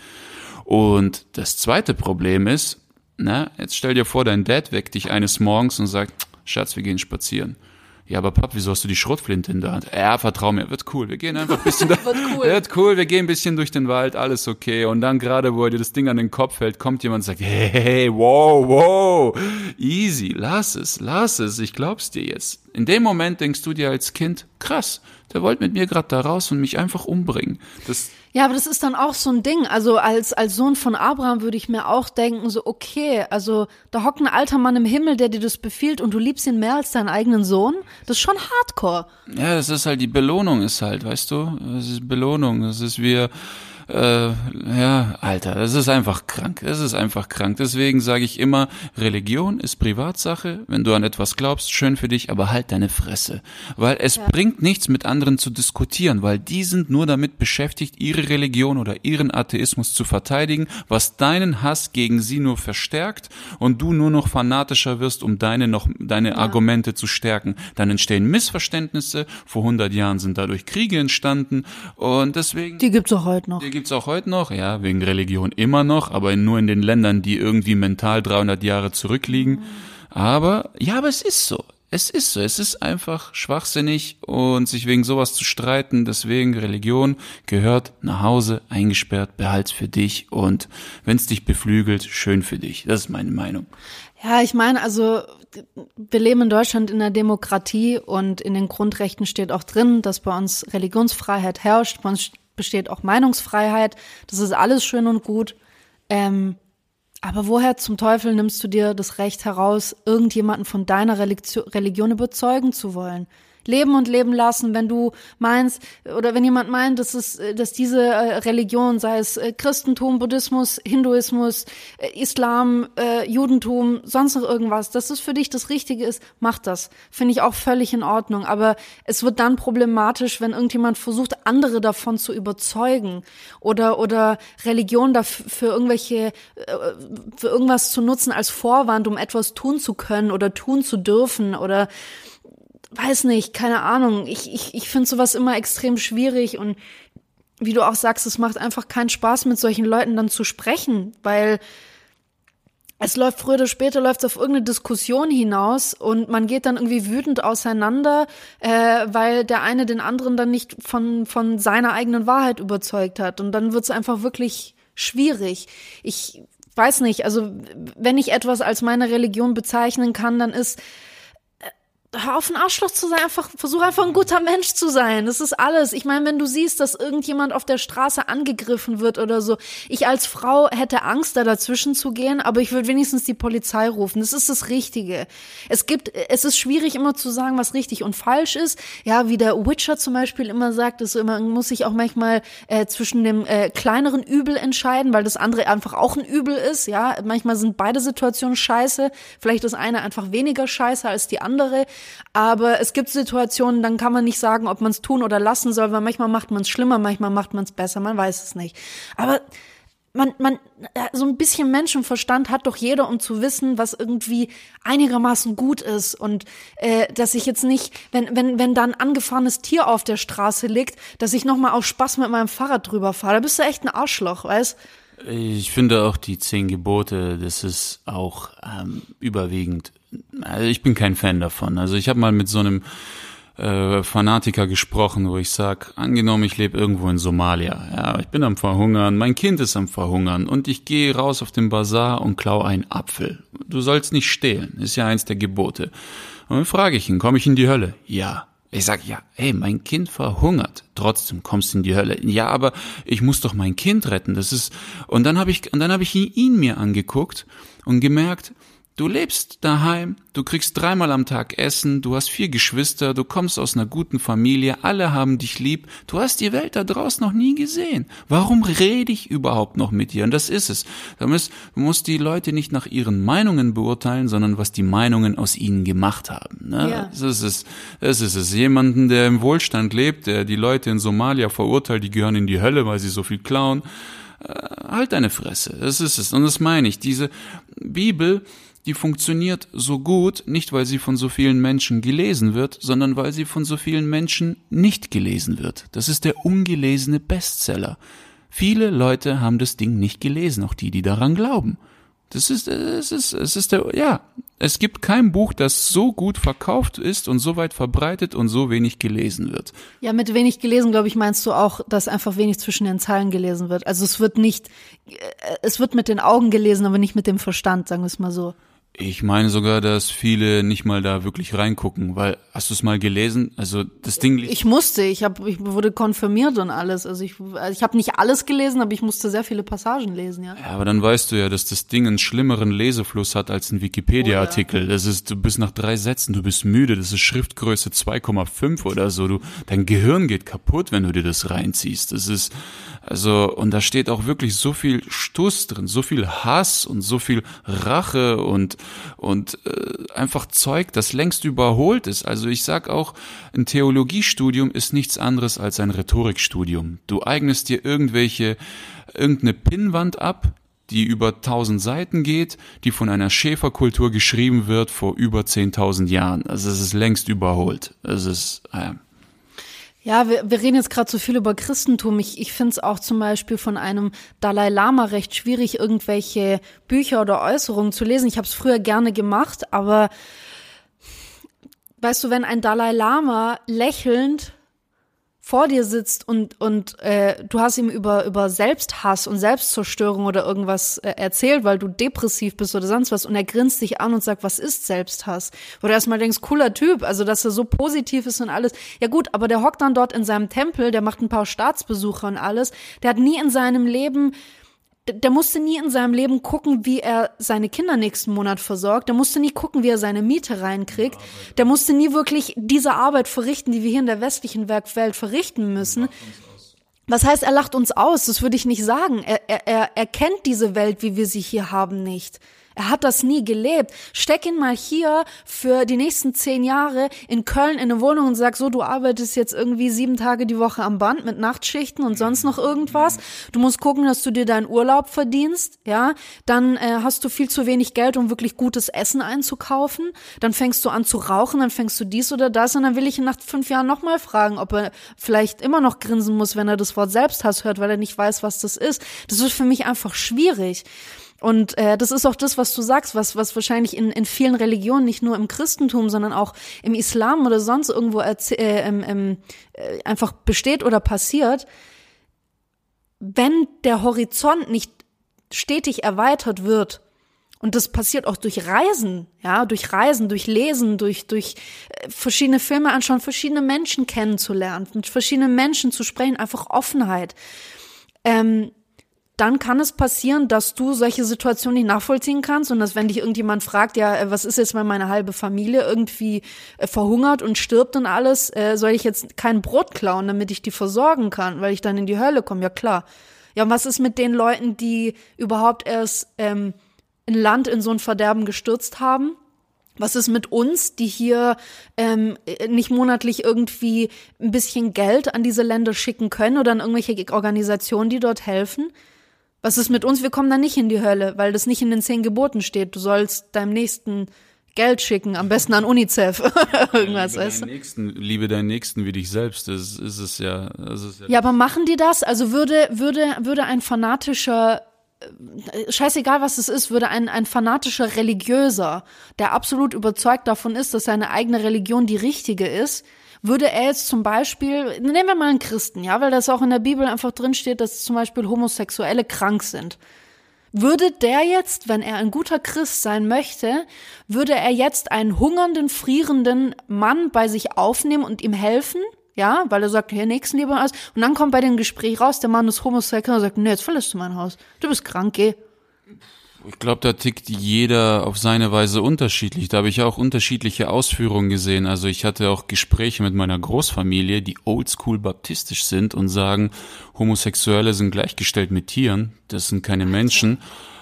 Und das zweite Problem ist, na, jetzt stell dir vor, dein Dad weckt dich eines Morgens und sagt, Schatz, wir gehen spazieren. Ja, aber Pap, wieso hast du die Schrotflinte in der Hand? Ja, vertrau mir, wird cool. Wir gehen einfach ein bisschen, wird cool. Wird cool, wir gehen ein bisschen durch den Wald, alles okay. Und dann gerade, wo dir das Ding an den Kopf fällt, kommt jemand und sagt, hey, hey, wow, wow, easy, lass es, lass es, ich glaub's dir jetzt. In dem Moment denkst du dir als Kind, krass, der wollte mit mir gerade da raus und mich einfach umbringen. Das Ja, aber das ist dann auch so ein Ding. Also als als Sohn von Abraham würde ich mir auch denken, so okay, also da hockt ein alter Mann im Himmel, der dir das befiehlt und du liebst ihn mehr als deinen eigenen Sohn. Das ist schon hardcore. Ja, das ist halt, die Belohnung ist halt, weißt du, das ist Belohnung, das ist wie, äh, ja, Alter, das ist einfach krank, das ist einfach krank. Deswegen sage ich immer, Religion ist Privatsache, wenn du an etwas glaubst, schön für dich, aber halt deine Fresse. Weil es ja. bringt nichts, mit anderen zu diskutieren, weil die sind nur damit beschäftigt, ihre Religion oder ihren Atheismus zu verteidigen, was deinen Hass gegen sie nur verstärkt und du nur noch fanatischer wirst, um deine noch deine ja. Argumente zu stärken. Dann entstehen Missverständnisse, vor hundert Jahren sind dadurch Kriege entstanden und deswegen... Die gibt's auch heute noch. Die gibt's auch heute noch, ja, wegen Religion immer noch, aber nur in den Ländern, die irgendwie mental dreihundert Jahre zurückliegen. Aber, ja, aber es ist so. Es ist so. Es ist einfach schwachsinnig und sich wegen sowas zu streiten. Deswegen, Religion gehört nach Hause, eingesperrt, behalt's für dich und wenn's dich beflügelt, schön für dich. Das ist meine Meinung. Ja, ich meine, also wir leben in Deutschland in einer Demokratie und in den Grundrechten steht auch drin, dass bei uns Religionsfreiheit herrscht. Bei uns besteht auch Meinungsfreiheit, das ist alles schön und gut, ähm, aber woher zum Teufel nimmst du dir das Recht heraus, irgendjemanden von deiner Religion, Religion überzeugen zu wollen? Leben und leben lassen, wenn du meinst, oder wenn jemand meint, dass es, dass diese Religion, sei es Christentum, Buddhismus, Hinduismus, Islam, äh, Judentum, sonst noch irgendwas, dass es für dich das Richtige ist, mach das. Finde ich auch völlig in Ordnung. Aber es wird dann problematisch, wenn irgendjemand versucht, andere davon zu überzeugen oder, oder Religion dafür, für irgendwelche, für irgendwas zu nutzen als Vorwand, um etwas tun zu können oder tun zu dürfen oder weiß nicht, keine Ahnung. Ich, ich, ich finde sowas immer extrem schwierig und wie du auch sagst, es macht einfach keinen Spaß, mit solchen Leuten dann zu sprechen, weil es läuft früher oder später läuft es auf irgendeine Diskussion hinaus und man geht dann irgendwie wütend auseinander, äh, weil der eine den anderen dann nicht von, von seiner eigenen Wahrheit überzeugt hat und dann wird es einfach wirklich schwierig. Ich weiß nicht, also wenn ich etwas als meine Religion bezeichnen kann, dann ist hör auf, ein Arschloch zu sein, einfach, versuch einfach ein guter Mensch zu sein. Das ist alles. Ich meine, wenn du siehst, dass irgendjemand auf der Straße angegriffen wird oder so, ich als Frau hätte Angst, da dazwischen zu gehen, aber ich würde wenigstens die Polizei rufen. Das ist das Richtige. Es gibt, es ist schwierig immer zu sagen, was richtig und falsch ist. Ja, wie der Witcher zum Beispiel immer sagt, ist immer, muss sich auch manchmal äh, zwischen dem äh, kleineren Übel entscheiden, weil das andere einfach auch ein Übel ist. Ja, manchmal sind beide Situationen scheiße. Vielleicht ist eine einfach weniger scheiße als die andere. Aber es gibt Situationen, dann kann man nicht sagen, ob man es tun oder lassen soll, weil manchmal macht man es schlimmer, manchmal macht man es besser, man weiß es nicht. Aber man, man, so ein bisschen Menschenverstand hat doch jeder, um zu wissen, was irgendwie einigermaßen gut ist und äh, dass ich jetzt nicht, wenn wenn wenn da ein angefahrenes Tier auf der Straße liegt, dass ich nochmal aus Spaß mit meinem Fahrrad drüber fahre. Da bist du echt ein Arschloch, weißt? Ich finde auch die zehn Gebote, das ist auch ähm, überwiegend, also ich bin kein Fan davon. Also ich habe mal mit so einem äh, Fanatiker gesprochen, wo ich sag, angenommen, ich lebe irgendwo in Somalia, ja, ich bin am Verhungern, mein Kind ist am Verhungern und ich gehe raus auf den Bazar und klaue einen Apfel. Du sollst nicht stehlen, ist ja eins der Gebote. Und dann frage ich ihn, komme ich in die Hölle? Ja. Ich sag, ja, ey, mein Kind verhungert, trotzdem kommst du in die Hölle. Ja, aber ich muss doch mein Kind retten, das ist, und dann habe ich, und dann habe ich ihn, ihn mir angeguckt und gemerkt, du lebst daheim, du kriegst dreimal am Tag Essen, du hast vier Geschwister, du kommst aus einer guten Familie, alle haben dich lieb, du hast die Welt da draußen noch nie gesehen. Warum rede ich überhaupt noch mit dir? Und das ist es. Du musst, du musst die Leute nicht nach ihren Meinungen beurteilen, sondern was die Meinungen aus ihnen gemacht haben. Ne? Ja. Das ist es. Das ist es. Jemanden, der im Wohlstand lebt, der die Leute in Somalia verurteilt, die gehören in die Hölle, weil sie so viel klauen. Äh, halt deine Fresse. Das ist es. Und das meine ich. Diese Bibel, die funktioniert so gut, nicht weil sie von so vielen Menschen gelesen wird, sondern weil sie von so vielen Menschen nicht gelesen wird. Das ist der ungelesene Bestseller. Viele Leute haben das Ding nicht gelesen, auch die, die daran glauben. Das ist, es ist, es ist der, ja, es gibt kein Buch, das so gut verkauft ist und so weit verbreitet und so wenig gelesen wird. Ja, mit wenig gelesen, glaube ich, meinst du auch, dass einfach wenig zwischen den Zeilen gelesen wird. Also es wird nicht, es wird mit den Augen gelesen, aber nicht mit dem Verstand, sagen wir es mal so. Ich meine sogar, dass viele nicht mal da wirklich reingucken, weil, hast du es mal gelesen? Also das Ding liegt. Ich musste, ich habe, ich wurde konfirmiert und alles. Also ich, also ich habe nicht alles gelesen, aber ich musste sehr viele Passagen lesen, ja. Ja, aber dann weißt du ja, dass das Ding einen schlimmeren Lesefluss hat als ein Wikipedia-Artikel. Oh, ja. Das ist, du bist nach drei Sätzen, du bist müde, das ist Schriftgröße zwei Komma fünf oder so. Du, dein Gehirn geht kaputt, wenn du dir das reinziehst. Das ist, also, und da steht auch wirklich so viel Stuss drin, so viel Hass und so viel Rache und und äh, einfach Zeug, das längst überholt ist. Also ich sag auch, ein Theologiestudium ist nichts anderes als ein Rhetorikstudium. Du eignest dir irgendwelche, irgendeine Pinnwand ab, die über tausend Seiten geht, die von einer Schäferkultur geschrieben wird vor über zehntausend Jahren. Also es ist längst überholt. Es ist, äh, Ja, wir, wir reden jetzt gerade so viel über Christentum. Ich, ich finde es auch zum Beispiel von einem Dalai Lama recht schwierig, irgendwelche Bücher oder Äußerungen zu lesen. Ich habe es früher gerne gemacht, aber weißt du, wenn ein Dalai Lama lächelnd vor dir sitzt und und äh, du hast ihm über über Selbsthass und Selbstzerstörung oder irgendwas äh, erzählt, weil du depressiv bist oder sonst was, und er grinst dich an und sagt, was ist Selbsthass? Wo du erstmal denkst, cooler Typ, also dass er so positiv ist und alles. Ja gut, aber der hockt dann dort in seinem Tempel, der macht ein paar Staatsbesuche und alles. Der hat nie in seinem Leben Der musste nie in seinem Leben gucken, wie er seine Kinder nächsten Monat versorgt. Der musste nie gucken, wie er seine Miete reinkriegt. Der musste nie wirklich diese Arbeit verrichten, die wir hier in der westlichen Welt verrichten müssen. Was heißt, er lacht uns aus? Das würde ich nicht sagen. Er, er, er kennt diese Welt, wie wir sie hier haben, nicht. Er hat das nie gelebt. Steck ihn mal hier für die nächsten zehn Jahre in Köln in eine Wohnung und sag so, du arbeitest jetzt irgendwie sieben Tage die Woche am Band mit Nachtschichten und sonst noch irgendwas. Du musst gucken, dass du dir deinen Urlaub verdienst, ja. Dann äh, hast du viel zu wenig Geld, um wirklich gutes Essen einzukaufen. Dann fängst du an zu rauchen, dann fängst du dies oder das und dann will ich ihn nach fünf Jahren nochmal fragen, ob er vielleicht immer noch grinsen muss, wenn er das Wort Selbsthass hört, weil er nicht weiß, was das ist. Das ist für mich einfach schwierig. Und äh, das ist auch das, was du sagst, was was wahrscheinlich in in vielen Religionen, nicht nur im Christentum, sondern auch im Islam oder sonst irgendwo erzäh- äh, ähm, ähm, äh, einfach besteht oder passiert. Wenn der Horizont nicht stetig erweitert wird, Und das passiert auch durch Reisen, ja, durch Reisen, durch Lesen, durch, durch verschiedene Filme anschauen, verschiedene Menschen kennenzulernen, mit verschiedenen Menschen zu sprechen, einfach Offenheit. Ähm, dann kann es passieren, dass du solche Situationen nicht nachvollziehen kannst und dass, wenn dich irgendjemand fragt, ja, was ist jetzt, wenn meine halbe Familie irgendwie äh, verhungert und stirbt und alles, äh, soll ich jetzt kein Brot klauen, damit ich die versorgen kann, weil ich dann in die Hölle komme? Ja, klar. Ja, und was ist mit den Leuten, die überhaupt erst ähm, ein Land in so ein Verderben gestürzt haben? Was ist mit uns, die hier ähm, nicht monatlich irgendwie ein bisschen Geld an diese Länder schicken können oder an irgendwelche Organisationen, die dort helfen? Was ist mit uns? Wir kommen da nicht in die Hölle, weil das nicht in den zehn Geboten steht. Du sollst deinem Nächsten Geld schicken, am besten an UNICEF oder irgendwas. Ja, liebe, weißt du? deinen Nächsten, liebe deinen Nächsten wie dich selbst, das ist es ja. Das ist ja, ja, aber machen die das? Also würde, würde, würde ein fanatischer, scheißegal was es ist, würde ein, ein fanatischer Religiöser, der absolut überzeugt davon ist, dass seine eigene Religion die richtige ist, würde er jetzt zum Beispiel, nehmen wir mal einen Christen, ja, weil das auch in der Bibel einfach drin steht, dass zum Beispiel Homosexuelle krank sind. Würde der jetzt, wenn er ein guter Christ sein möchte, würde er jetzt einen hungernden, frierenden Mann bei sich aufnehmen und ihm helfen? Ja, weil er sagt, hier, Nächstenliebe und alles. Und dann kommt bei dem Gespräch raus, der Mann ist homosexuell und sagt, nee, jetzt verlässt du mein Haus. Du bist krank, geh. Ich glaube, da tickt jeder auf seine Weise unterschiedlich. Da habe ich auch unterschiedliche Ausführungen gesehen. Also ich hatte auch Gespräche mit meiner Großfamilie, die oldschool baptistisch sind und sagen, Homosexuelle sind gleichgestellt mit Tieren, das sind keine Menschen.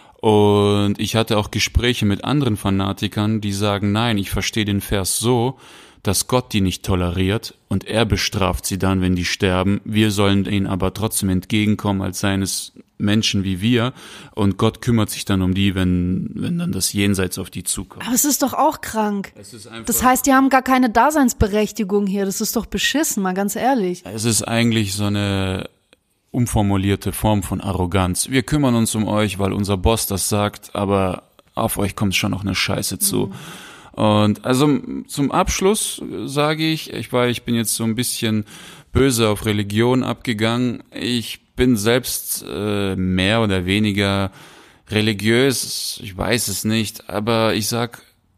Und ich hatte auch Gespräche mit anderen Fanatikern, die sagen, nein, ich verstehe den Vers so, dass Gott die nicht toleriert und er bestraft sie dann, wenn die sterben. Wir sollen ihnen aber trotzdem entgegenkommen als seines Menschen wie wir und Gott kümmert sich dann um die, wenn wenn dann das Jenseits auf die zukommt. Aber es ist doch auch krank. Es ist einfach, das heißt, die haben gar keine Daseinsberechtigung hier. Das ist doch beschissen, mal ganz ehrlich. Es ist eigentlich so eine umformulierte Form von Arroganz. Wir kümmern uns um euch, weil unser Boss das sagt, aber auf euch kommt schon noch eine Scheiße zu. Mhm. Und also zum Abschluss sage ich, ich war, ich bin jetzt so ein bisschen böse auf Religion abgegangen. Ich bin selbst äh, mehr oder weniger religiös, ich weiß es nicht, aber ich sag,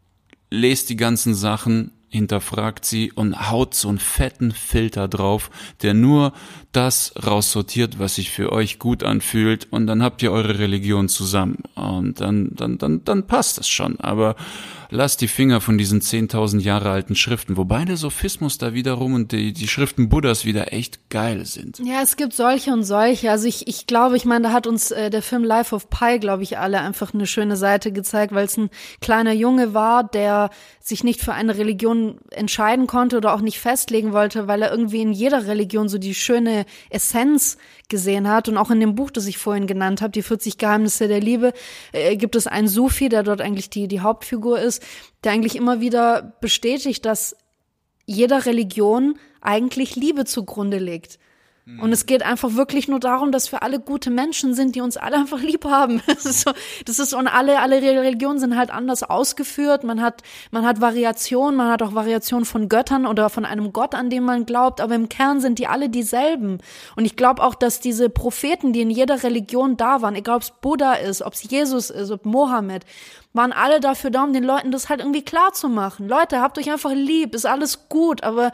lest die ganzen Sachen, hinterfragt sie und haut so einen fetten Filter drauf, der nur das raussortiert, was sich für euch gut anfühlt und dann habt ihr eure Religion zusammen und dann dann dann dann passt das schon, aber lasst die Finger von diesen zehntausend Jahre alten Schriften, wobei der Sophismus da wiederum und die, die Schriften Buddhas wieder echt geil sind. Ja, es gibt solche und solche. Also ich ich glaube, ich meine, da hat uns äh, der Film Life of Pi, glaube ich, alle einfach eine schöne Seite gezeigt, weil es ein kleiner Junge war, der sich nicht für eine Religion entscheiden konnte oder auch nicht festlegen wollte, weil er irgendwie in jeder Religion so die schöne Essenz gesehen hat. Und auch in dem Buch, das ich vorhin genannt habe, die vierzig Geheimnisse der Liebe, äh, gibt es einen Sufi, der dort eigentlich die die Hauptfigur ist, der eigentlich immer wieder bestätigt, dass jeder Religion eigentlich Liebe zugrunde legt. Und es geht einfach wirklich nur darum, dass wir alle gute Menschen sind, die uns alle einfach lieb haben. Das ist so, das ist, und alle, alle Religionen sind halt anders ausgeführt. Man hat, man hat Variationen, man hat auch Variationen von Göttern oder von einem Gott, an den man glaubt. Aber im Kern sind die alle dieselben. Und ich glaube auch, dass diese Propheten, die in jeder Religion da waren, egal ob es Buddha ist, ob es Jesus ist, ob Mohammed, waren alle dafür da, um den Leuten das halt irgendwie klar zu machen. Leute, habt euch einfach lieb, ist alles gut, aber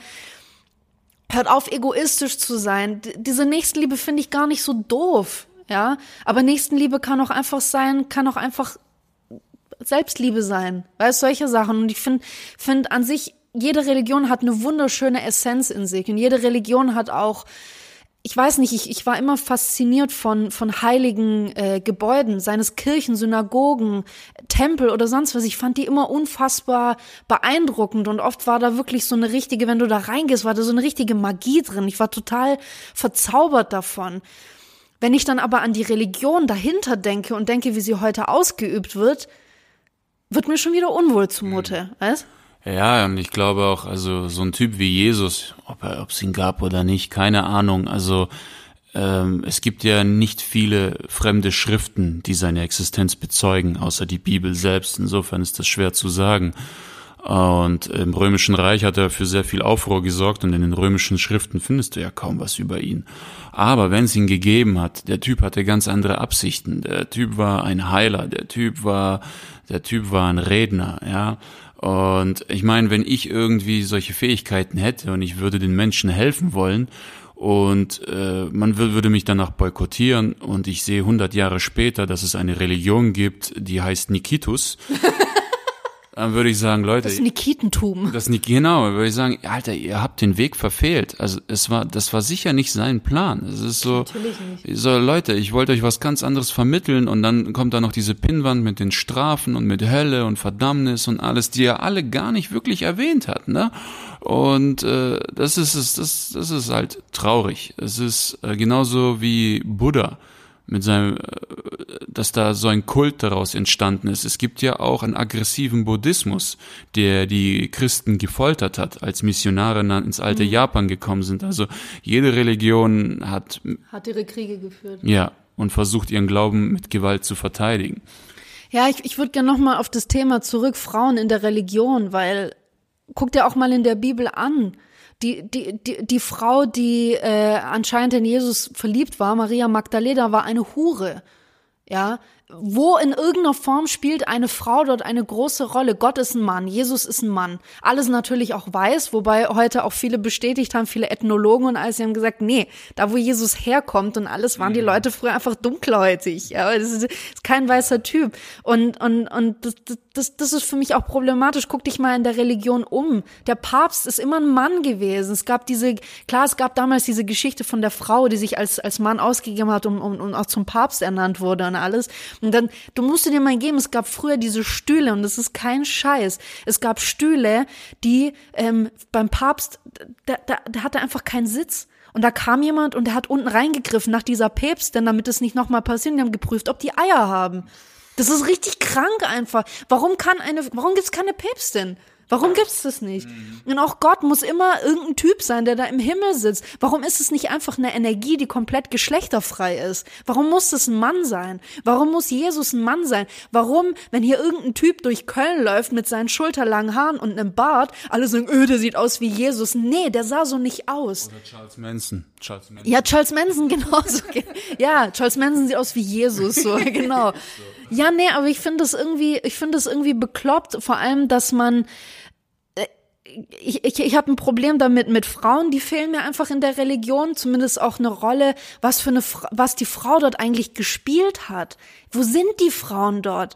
hört auf, egoistisch zu sein. D- diese Nächstenliebe finde ich gar nicht so doof, ja. Aber Nächstenliebe kann auch einfach sein, kann auch einfach Selbstliebe sein. Weißt du, solche Sachen. Und ich finde, finde an sich, jede Religion hat eine wunderschöne Essenz in sich. Und jede Religion hat auch, ich weiß nicht, ich, ich war immer fasziniert von, von heiligen äh, Gebäuden, seien es Kirchen, Synagogen, Tempel oder sonst was. Ich fand die immer unfassbar beeindruckend und oft war da wirklich so eine richtige, wenn du da reingehst, war da so eine richtige Magie drin. Ich war total verzaubert davon. Wenn ich dann aber an die Religion dahinter denke und denke, wie sie heute ausgeübt wird, wird mir schon wieder unwohl zumute, mhm. weißt? Ja, und ich glaube auch, also so ein Typ wie Jesus, ob er, ob es ihn gab oder nicht, keine Ahnung. Also ähm, es gibt ja nicht viele fremde Schriften, die seine Existenz bezeugen, außer die Bibel selbst. Insofern ist das schwer zu sagen. Und im Römischen Reich hat er für sehr viel Aufruhr gesorgt und in den römischen Schriften findest du ja kaum was über ihn. Aber wenn es ihn gegeben hat, der Typ hatte ganz andere Absichten. Der Typ war ein Heiler, der Typ war, der Typ war ein Redner, ja. Und ich meine, wenn ich irgendwie solche Fähigkeiten hätte und ich würde den Menschen helfen wollen, und äh, man würde mich danach boykottieren und ich sehe hundert Jahre später, dass es eine Religion gibt, die heißt Nikitus, dann würde ich sagen, Leute... Das Nikitentum. Das Nik genau, dann würde ich sagen, Alter, ihr habt den Weg verfehlt. Also es war, das war sicher nicht sein Plan. Es ist so, Natürlich nicht. so, Leute, ich wollte euch was ganz anderes vermitteln und dann kommt da noch diese Pinnwand mit den Strafen und mit Hölle und Verdammnis und alles, die er alle gar nicht wirklich erwähnt hat, ne? Und äh, das ist es, das, das ist halt traurig. Es ist äh, genauso wie Buddha mit seinem, äh, dass da so ein Kult daraus entstanden ist. Es gibt ja auch einen aggressiven Buddhismus, der die Christen gefoltert hat, als Missionare ins alte mhm. Japan gekommen sind. Also jede Religion hat hat ihre Kriege geführt. Ja, und versucht ihren Glauben mit Gewalt zu verteidigen. Ja, ich, ich würde gerne nochmal auf das Thema zurück, Frauen in der Religion, weil guck dir auch mal in der Bibel an. Die, die, die, die Frau, die äh, anscheinend in Jesus verliebt war, Maria Magdalena, war eine Hure. Ja, wo in irgendeiner Form spielt eine Frau dort eine große Rolle. Gott ist ein Mann, Jesus ist ein Mann. Alles natürlich auch weiß, wobei heute auch viele bestätigt haben, viele Ethnologen und alles, die haben gesagt, nee, da wo Jesus herkommt und alles, waren die Leute früher einfach dunkelhäutig. Ja, das ist, ist kein weißer Typ. Und, und, und das, das, das ist für mich auch problematisch. Guck dich mal in der Religion um. Der Papst ist immer ein Mann gewesen. Es gab diese, klar, es gab damals diese Geschichte von der Frau, die sich als, als Mann ausgegeben hat und, und, und auch zum Papst ernannt wurde und alles. Und dann, du musst dir mal geben, es gab früher diese Stühle und das ist kein Scheiß. Es gab Stühle, die ähm, beim Papst, da, da, da hatte einfach keinen Sitz. Und da kam jemand und der hat unten reingegriffen nach dieser Päpstin, damit es nicht nochmal passiert. Die haben geprüft, ob die Eier haben. Das ist richtig krank einfach. Warum kann eine, warum gibt's keine Päpstin? Warum gibt's das nicht? Und auch Gott muss immer irgendein Typ sein, der da im Himmel sitzt. Warum ist es nicht einfach eine Energie, die komplett geschlechterfrei ist? Warum muss das ein Mann sein? Warum muss Jesus ein Mann sein? Warum, wenn hier irgendein Typ durch Köln läuft mit seinen schulterlangen Haaren und einem Bart, alle sagen, öh, der sieht aus wie Jesus. Nee, der sah so nicht aus. Oder Charles Manson. Charles Manson. Ja, Charles Manson genauso. Ja, Charles Manson sieht aus wie Jesus, so, genau. Ja, nee, aber ich finde das irgendwie, ich finde das irgendwie bekloppt, vor allem, dass man, ich, ich, ich habe ein Problem damit mit Frauen, die fehlen mir einfach in der Religion, zumindest auch eine Rolle, was für eine, was die Frau dort eigentlich gespielt hat. Wo sind die Frauen dort?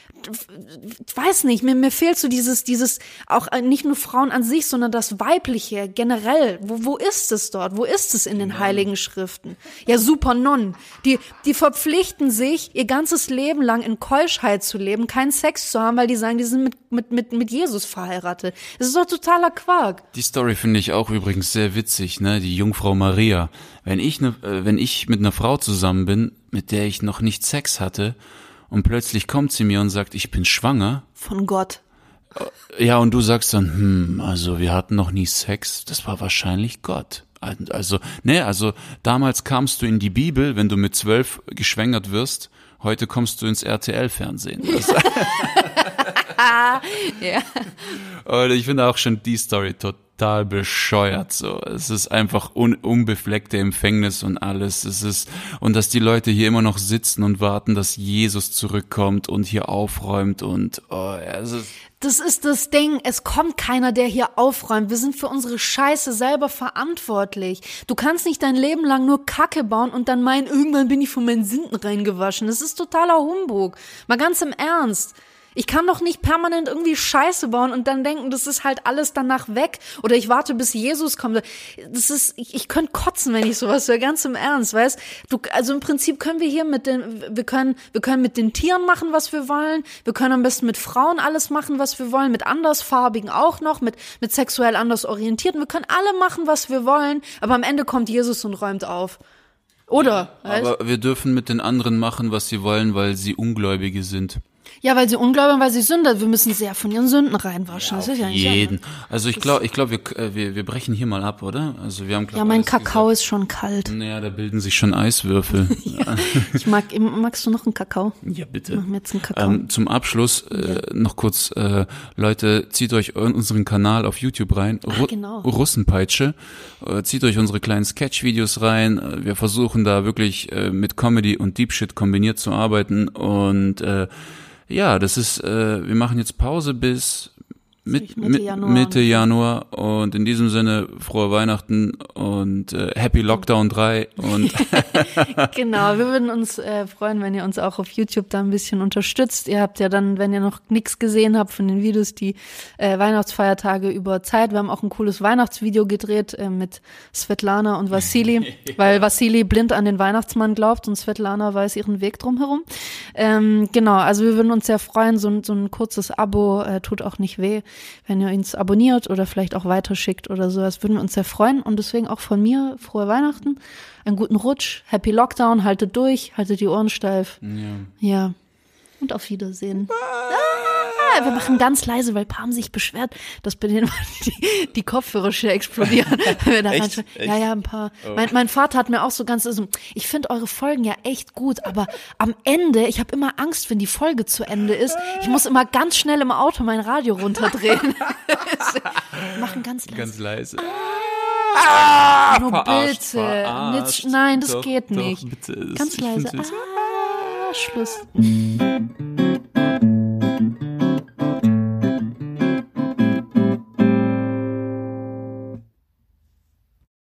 Ich weiß nicht, mir, mir fehlt so dieses, dieses, auch nicht nur Frauen an sich, sondern das Weibliche generell. Wo, wo ist es dort? Wo ist es in den Nonnen. Heiligen Schriften? Ja, super Nonnen. Die, die verpflichten sich, ihr ganzes Leben lang in Keuschheit zu leben, keinen Sex zu haben, weil die sagen, die sind mit, mit, mit, mit Jesus verheiratet. Das ist doch totaler Quark. Die Story finde ich auch übrigens sehr witzig, ne? Die Jungfrau Maria. Wenn ich, ne, wenn ich mit einer Frau zusammen bin, mit der ich noch nicht Sex hatte, und plötzlich kommt sie mir und sagt, ich bin schwanger. Von Gott. Ja, und du sagst dann, hm, also wir hatten noch nie Sex, das war wahrscheinlich Gott. Also, ne, also damals kamst du in die Bibel, wenn du mit zwölf geschwängert wirst, heute kommst du ins R T L-Fernsehen. Ja. Und ich finde auch schon die Story total bescheuert, so. Es ist einfach un- unbefleckte Empfängnis und alles. Es ist, und dass die Leute hier immer noch sitzen und warten, dass Jesus zurückkommt und hier aufräumt und, oh, ja, es ist. Das ist das Ding, es kommt keiner, der hier aufräumt. Wir sind für unsere Scheiße selber verantwortlich. Du kannst nicht dein Leben lang nur Kacke bauen und dann meinen, irgendwann bin ich von meinen Sünden reingewaschen. Das ist totaler Humbug. Mal ganz im Ernst. Ich kann doch nicht permanent irgendwie Scheiße bauen und dann denken, das ist halt alles danach weg oder ich warte, bis Jesus kommt. Das ist, ich, ich könnte kotzen, wenn ich sowas höre, ganz im Ernst, weißt du? Also im Prinzip können wir hier mit den, wir können, wir können mit den Tieren machen, was wir wollen. Wir können am besten mit Frauen alles machen, was wir wollen, mit andersfarbigen auch noch, mit, mit sexuell anders orientierten. Wir können alle machen, was wir wollen, aber am Ende kommt Jesus und räumt auf. Oder? Ja, aber wir dürfen mit den anderen machen, was sie wollen, weil sie Ungläubige sind. Ja, weil sie ungläubig, weil sie Sünder. Wir müssen sie ja von ihren Sünden reinwaschen. Ja, das ist ja nicht jeden. anders. Also ich glaube, ich glaube, wir, äh, wir, wir brechen hier mal ab, oder? Also wir haben glaub, Ja, mein alles Kakao gesagt. ist schon kalt. Naja, da bilden sich schon Eiswürfel. Ja. Ich mag, magst du noch einen Kakao? Ja, bitte. Mach mir jetzt einen Kakao. Ähm, zum Abschluss äh, noch kurz, äh, Leute, zieht euch unseren Kanal auf YouTube rein. Ru- Ach, genau. Russenpeitsche. Äh, zieht euch unsere kleinen Sketch-Videos rein. Äh, Wir versuchen da wirklich äh, mit Comedy und Deep Shit kombiniert zu arbeiten. Und äh, ja, das ist, äh, wir machen jetzt Pause bis mit, Mitte mit, Januar. Mitte Januar. Und in diesem Sinne, frohe Weihnachten und äh, Happy Lockdown drei. Und Genau, wir würden uns äh, freuen, wenn ihr uns auch auf YouTube da ein bisschen unterstützt. Ihr habt ja dann, wenn ihr noch nichts gesehen habt von den Videos, die äh, Weihnachtsfeiertage über Zeit. Wir haben auch ein cooles Weihnachtsvideo gedreht äh, mit Svetlana und Vassili, weil Vassili blind an den Weihnachtsmann glaubt und Svetlana weiß ihren Weg drumherum. Ähm, genau, also wir würden uns sehr freuen, so, ein- so ein kurzes Abo äh, tut auch nicht weh, wenn ihr uns abonniert oder vielleicht auch weiterschickt oder so. Das würden wir uns sehr freuen und deswegen auch von mir frohe Weihnachten, einen guten Rutsch, Happy Lockdown, haltet durch, haltet die Ohren steif. ja. Ja. Und auf Wiedersehen. Ah, wir machen ganz leise, weil Pam sich beschwert, dass bei denen die, die Kopfhörer schnell explodieren. Wenn wir da Echt? reinschauen. Echt? Ja, ja, ein paar. Mein, mein Vater hat mir auch so ganz, also, ich finde eure Folgen ja echt gut, aber am Ende, ich habe immer Angst, wenn die Folge zu Ende ist. Ich muss immer ganz schnell im Auto mein Radio runterdrehen. Wir machen ganz leise. Ganz leise. Nur verarscht, bitte. verarscht. Jetzt, nein, das Doch, geht doch, nicht. bitte. Ganz Ich leise. find's süß. Ah, Schluss.